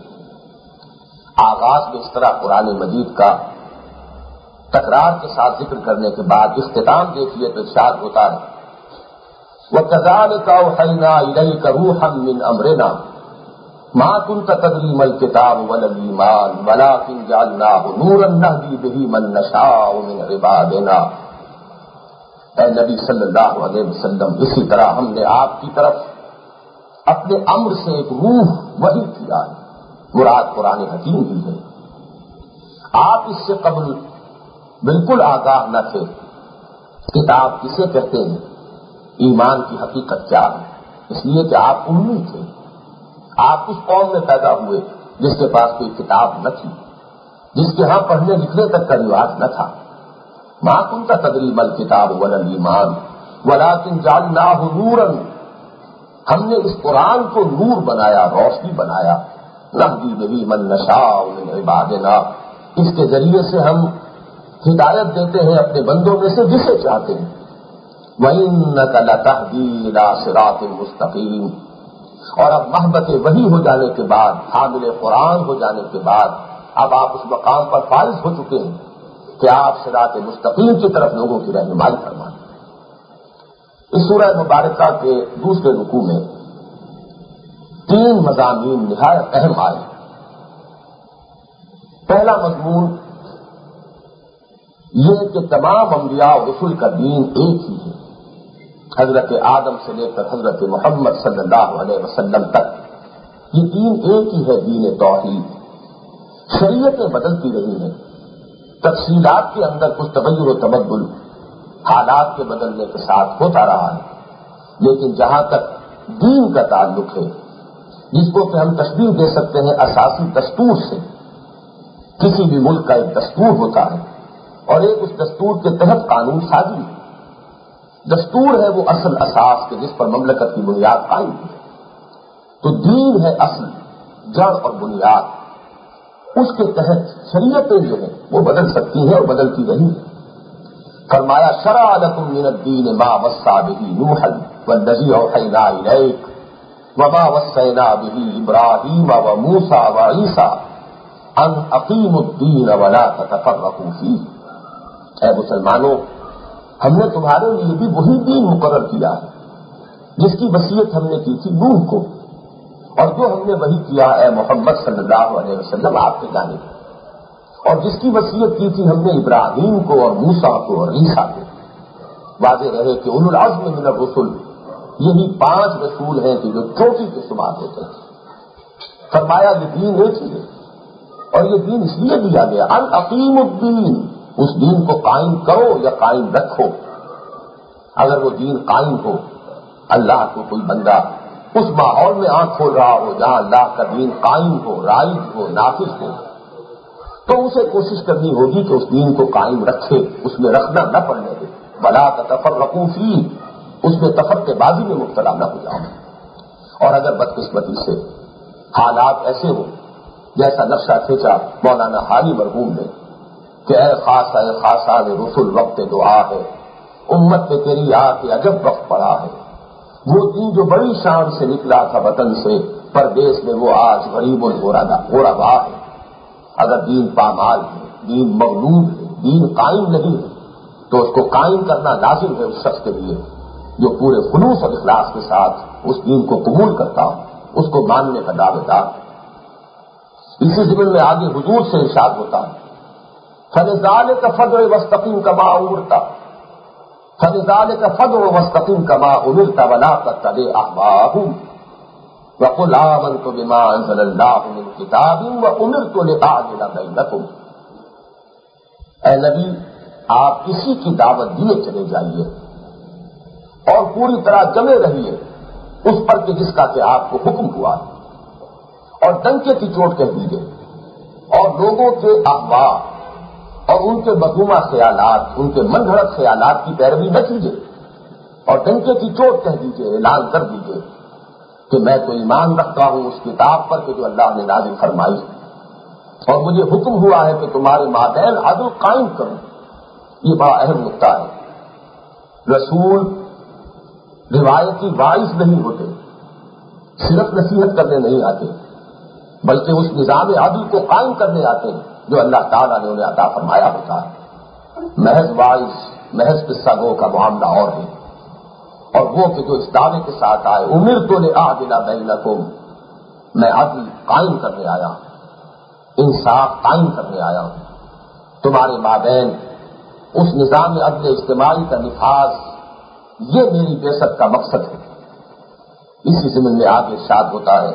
آغاز میں اس طرح قرآن مجید کا تکرار کے ساتھ ذکر کرنے کے بعد اختتام دیکھیے تو ارشاد ہوتا ہے وَكَذَلِكَ أَوْحَيْنَا إِلَيْكَ رُوحًا مِّنْ أَمْرِنَا مَا كُنْتَ تَدْرِي مَا الْكِتَابُ وَلَا الْإِيمَانُ وَلَٰكِنْ جَعَلْنَاهُ نُورًا نَّهْدِي بِهِ مَن نَّشَاءُ مِنْ عِبَادِنَا۔ اے نبی صلی اللہ علیہ وسلم، اسی طرح ہم نے آپ کی طرف اپنے امر سے ایک روح وحی کیا ہے، مراد قرآن حکیم ہی ہے۔ آپ اس سے قبل بالکل آگاہ نہ تھے کتاب کسے کہتے ہیں، ایمان کی حقیقت کیا ہے، اس لیے کہ آپ امی تھے، آپ اس قوم میں پیدا ہوئے جس کے پاس کوئی کتاب نہ تھی، جس کے ہاں پڑھنے لکھنے تک کا رواج نہ تھا۔ ما كنت تدری ما الکتاب ولا الایمان ولکن جعلناہ نورا، ہم نے اس قرآن کو نور بنایا، روشنی بنایا، نہدی بہ من نشاء من عبادنا، اس کے ذریعے سے ہم ہدایت دیتے ہیں اپنے بندوں میں سے جسے چاہتے ہیں۔ وَإِنَّكَ لَتَهْدِي إِلَىٰ صِرَاطٍ مُسْتَقِيمٍ، اور اب محبت وحی ہو جانے کے بعد، حامل قرآن ہو جانے کے بعد، اب آپ اس مقام پر فائز ہو چکے ہیں کہ آپ صراط مستقیم کی طرف لوگوں کی رہنمائی فرمائیں۔ اس سورہ مبارکہ کے دوسرے رکوع میں 3 مضامین نہایت اہم آئے۔ پہلا مضمون یہ کہ تمام انبیاء و رسل کا دین ایک ہی ہے، حضرت آدم سے لے کر حضرت محمد صلی اللہ علیہ وسلم تک یہ دین ایک ہی ہے، دین توحید۔ شریعتیں بدلتی رہی ہیں، تفصیلات کے اندر کچھ تغیر و تبدل حالات کے بدلنے کے ساتھ ہوتا رہا ہے، لیکن جہاں تک دین کا تعلق ہے، جس کو کہ ہم تشبیہ دے سکتے ہیں اساسی دستور سے، کسی بھی ملک کا ایک دستور ہوتا ہے اور ایک اس دستور کے تحت قانون سازی ہے۔ دستور ہے وہ اصل اساس کے جس پر مملکت کی بنیاد قائم ہے، تو دین ہے اصل، جڑ اور بنیاد۔ اس کے تحت شریعتیں جو ہیں وہ بدل سکتی ہیں اور بدلتی رہی ہیں۔ فرمایا شرع لکم من الدین ما وصی بہ نوحا والذی اوحینا الیک وما وصینا بہ ابراہیم وموسیٰ وعیسیٰ ان اقیموا الدین ولا تتفرقوا فیہ۔ اے مسلمانوں، ہم نے تمہارے لیے بھی وہی دین مقرر کیا ہے جس کی وصیت ہم نے کی تھی نوح کو، اور جو ہم نے وہی کیا اے محمد صلی اللہ علیہ وسلم آپ کے جانب، اور جس کی وصیت کی تھی ہم نے ابراہیم کو اور موسیٰ کو اور عیسیٰ کو۔ واضح رہے کہ اولو العزم من الرسل یہی 5 رسول ہیں کہ جو چوٹی کے شمار ہوتے ہیں۔ فرمایا یہ دین ایک ہی ہے، اور یہ دین اس لیے دیا گیا ان اقیم الدین، اس دین کو قائم کرو یا قائم رکھو۔ اگر وہ دین قائم ہو، اللہ کو کوئی بندہ اس ماحول میں آنکھ کھول رہا ہو جہاں اللہ کا دین قائم ہو، رائج ہو، نافذ ہو، تو اسے کوشش کرنی ہوگی کہ اس دین کو قائم رکھے، اس میں رکھنا نہ پڑنے دے۔ ولا تتفرقوا فیہ، اس میں تفرقے بازی میں مبتلا نہ ہو جاؤ۔ اور اگر بدقسمتی سے حالات ایسے ہو جیسا نقشہ کھینچا مولانا حالی مرحوم نے کہ اے خاصا رسول وقت دعا ہے، امت پہ تیری آ کے عجب وقت پڑا ہے، وہ دین جو بڑی شان سے نکلا تھا وطن سے پردیس میں وہ آج غریب الغربا ہے۔ اگر دین پامال ہے، دین مغلوب ہے، دین قائم نہیں ہے، تو اس کو قائم کرنا لازم ہے اس شخص کے لیے جو پورے خلوص اور اخلاص کے ساتھ اس دین کو قبول کرتا ہو، اس کو ماننے کا دعویدار۔ اسی ضمن میں آگے حضور سے ارشاد ہوتا ہے فَلِذَٰلِكَ فَادْعُ وَاسْتَقِمْ كَمَا أُمِرْتَ فَلِذَٰلِكَ فَادْعُ وَاسْتَقِمْ كَمَا أُمِرْتَ وَلَا تَتَّبِعْ أَهْوَاءَهُمْ وَقُلْ آمَنْتُ بِمَا أَنزَلَ اللَّهُ مِنْ كِتَابٍ وَأُمِرْتُ لِأَعْدِلَ بَيْنَكُمْ۔ اے نبی، آپ اسی کی دعوت دیے چلے جائیے اور پوری طرح جمے رہیے اس پر کہ جس کا کہ آپ کو حکم ہوا ہے، اور ڈنکے کی چوٹ کہہ دیجیے، اور لوگوں کے احوا اور ان کے مذمومہ خیالات، ان کے من گھڑت خیالات کی پیروی نہ کیجیے، اور ڈنکے کی چوٹ کہہ دیجیے، اعلان کر دیجیے کہ میں تو ایمان رکھتا ہوں اس کتاب پر کہ جو اللہ نے نازل فرمائی، اور مجھے حکم ہوا ہے کہ تمہارے مابین عدل قائم کروں۔ یہ بڑا اہم نقطہ ہے۔ رسول روایتی واعظ نہیں ہوتے، صرف نصیحت کرنے نہیں آتے، بلکہ اس نظام عدل کو قائم کرنے آتے ہیں جو اللہ تعالیٰ نے انہیں عطا فرمایا ہوتا ہے۔ محض واعظ، محض قصہ گو کا معاملہ اور ہے، اور وہ کہ جو اس دعوے کے ساتھ آئے امرت لأعدل بینکم، میں عدل قائم کرنے آیا ہوں، انصاف قائم کرنے آیا ہوں تمہارے مابین، اس نظام عدل اجتماعی کا نفاذ، یہ میری بعثت کا مقصد ہے۔ اسی ضمن میں آگے ارشاد ہوتا ہے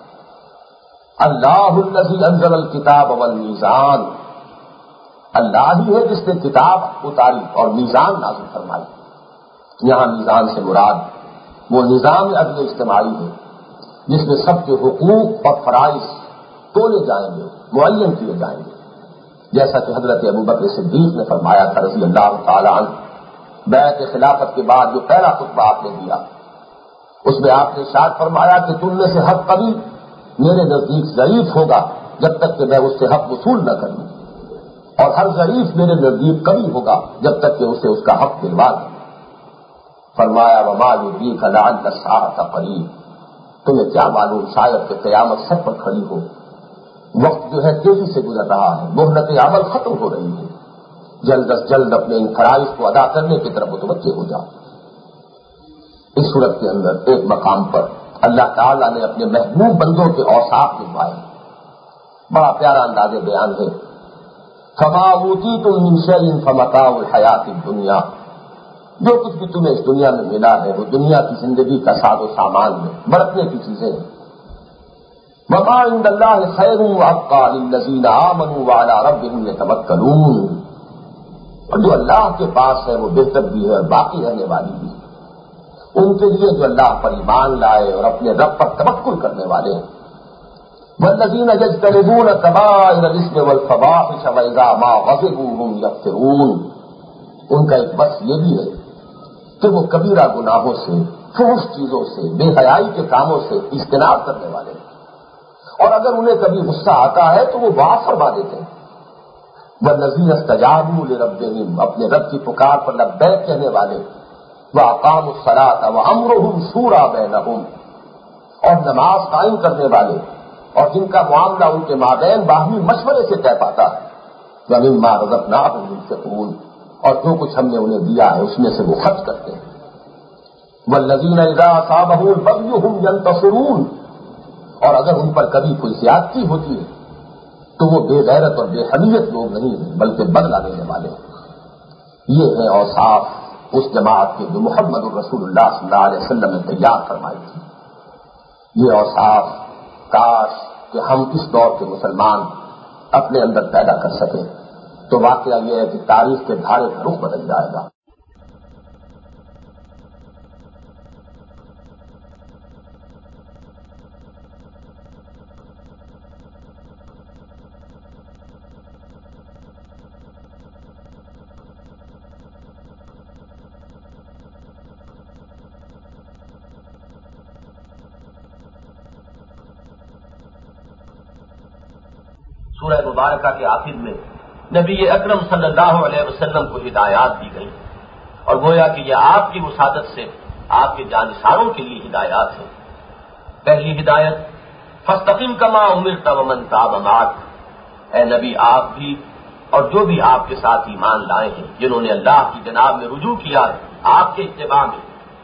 اللہ الذی انزل الکتاب والمیزان، اللہ ہی ہے جس نے کتاب اتاری اور میزان نازل فرمائی۔ یہاں میزان سے مراد وہ نظام عدل اجتماعی ہے جس میں سب کے حقوق اور فرائض تولے جائیں گے، معین کیے جائیں گے، جیسا کہ حضرت ابوبکر صدیق نے فرمایا تھا رضی اللہ تعالی عنہ بیعت خلافت کے بعد جو پہلا خطبہ آپ نے دیا، اس میں آپ نے ارشاد فرمایا کہ تم میں سے ہر قوی میرے نزدیک ضعیف ہوگا جب تک کہ میں اس سے حق وصول نہ کروں، اور ہر ضعیف میرے نزدیک قوی ہوگا جب تک کہ اسے اس کا حق دلوا دوں۔ فرمایا وما یدریک لعل الساعة قریب، تمہیں کیا معلوم شاید کہ قیامت سب پر کھڑی ہو. وقت جو ہے تیزی سے گزر رہا ہے، مہلت عمل ختم ہو رہی ہے. جلد از جلد اپنے ان فرائض کو ادا کرنے کی طرف متوجہ ہو جاؤ. اس صورت کے اندر ایک مقام پر اللہ تعالیٰ نے اپنے محبوب بندوں کے اوصاف دکھوائے. بڑا پیارا انداز بیان ہے. فما اوتیتم من شیء فمتاع الحیات الدنیا، جو کچھ بھی تمہیں اس دنیا میں ملا ہے وہ دنیا کی زندگی کا ساز و سامان ہے، برتنے کی چیزیں ہیں. وما عند اللہ خیر وابقى للذین آمنوا وعلی ربهم یتوکلون، اور جو اللہ کے پاس ہے وہ بہتر بھی ہے اور باقی رہنے والی بھی ہے ان کے لیے جو اللہ پر ایمان لائے اور اپنے رب پر توکل کرنے والے ہیں. والذین یجتنبون کبائر الاثم والفواحش واذا ما غضبوا هم یغفرون، ان کا ایک بس یہ بھی ہے کہ وہ کبیرہ گناہوں سے، فحش چیزوں سے، بے حیائی کے کاموں سے اجتناب کرنے والے ہیں، اور اگر انہیں کبھی غصہ آتا ہے تو وہ بات فرما دیتے ہیں. والذین استجابوا لربهم، اپنے رب کی پکار پر لبیک کہنے والے. واقاموا الصلاۃ وامرهم شورى بینہم، اور نماز قائم کرنے والے اور جن کا معاملہ ان کے مابین باہمی مشورے سے طے پاتا ہے. ومما رزقناهم ينفقون، اور جو کچھ ہم نے انہیں دیا ہے اس میں سے وہ خرچ کرتے ہیں. والذین اذا اصابهم البغي هم ينتصرون، اور اگر ان پر کبھی کوئی زیادتی ہوتی ہے تو وہ بے غیرت اور بے حمیت لوگ نہیں ہیں بلکہ بدلہ لینے والے ہیں. یہ ہیں اوصاف اس جماعت کے جو محمد الرسول اللہ صلی اللہ علیہ وسلم نے تیار فرمائی تھی. یہ اوصاف کاش کہ ہم اس دور کے مسلمان اپنے اندر پیدا کر سکیں تو واقعہ یہ ہے کہ تاریخ کے دھارے کا رخ بدل جائے گا. سورہ مبارکہ کے آخر میں نبی اکرم صلی اللہ علیہ وسلم کو ہدایات دی گئی اور گویا کہ یہ آپ کی وسادت سے آپ کے جانثاروں کے لیے ہدایات ہیں. پہلی ہدایت فاستقم کما امرت ومن تاب معک، اے نبی آپ بھی اور جو بھی آپ کے ساتھ ایمان لائے ہیں، جنہوں نے اللہ کی جناب میں رجوع کیا ہے، آپ کے اتباع میں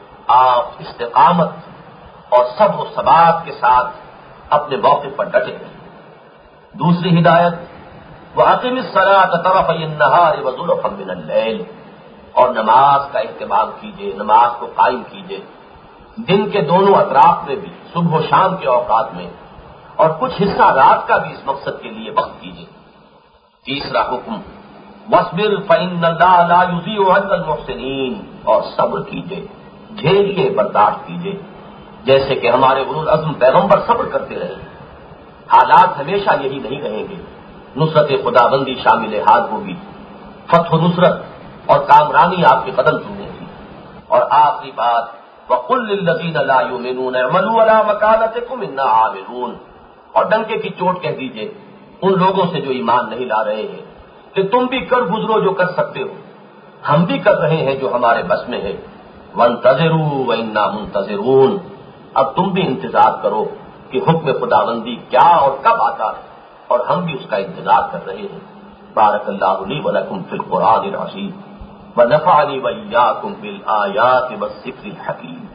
آپ استقامت اور صبر و ثبات کے ساتھ اپنے موقف پر ڈٹے رہیں. دوسری ہدایت وَأَقِمِ الصَّلَاةَ طَرَفَيِ النَّهَارِ وَزُلَفًا مِنَ اللَّيْلِ، اور نماز کا اہتمام کیجیے، نماز کو قائم کیجیے دن کے دونوں اطراف میں بھی، صبح و شام کے اوقات میں، اور کچھ حصہ رات کا بھی اس مقصد کے لیے وقت کیجیے. تیسرا حکم وَاصْبِرْ فَإِنَّ اللَّهَ لَا يُضِيعُ أَجْرَ الْمُحْسِنِينَ، اور صبر کیجیے، جھیلیے، برداشت کیجیے، جیسے کہ ہمارے اولو العزم پیغمبر صبر کرتے رہے. حالات ہمیشہ یہی نہیں رہیں گے. نصرت خداوندی شامل حال ہوگی، فتح و نصرت اور کامرانی آپ کے قدم چومے گی. اور آخری بات وَقُلْ لِلَّذِينَ لَا يُؤْمِنُونَ اعْمَلُوا عَلَىٰ مَكَانَتِكُمْ إِنَّا عَامِلُونَ، اور ڈنکے کی چوٹ کہہ دیجئے ان لوگوں سے جو ایمان نہیں لا رہے ہیں کہ تم بھی کر گزرو جو کر سکتے ہو، ہم بھی کر رہے ہیں جو ہمارے بس میں ہے. وَانتَظِرُوا وَإِنَّا مُنتَظِرُونَ، اب تم بھی انتظار کرو کہ حکم خداوندی کیا اور کب آتا ہے، اور ہم بھی اس کا انتظار کر رہے ہیں. بارک اللہ لی ولکم فی القرآن العظیم ونفعنی وإیاکم بالآیات والذکر الحکیم.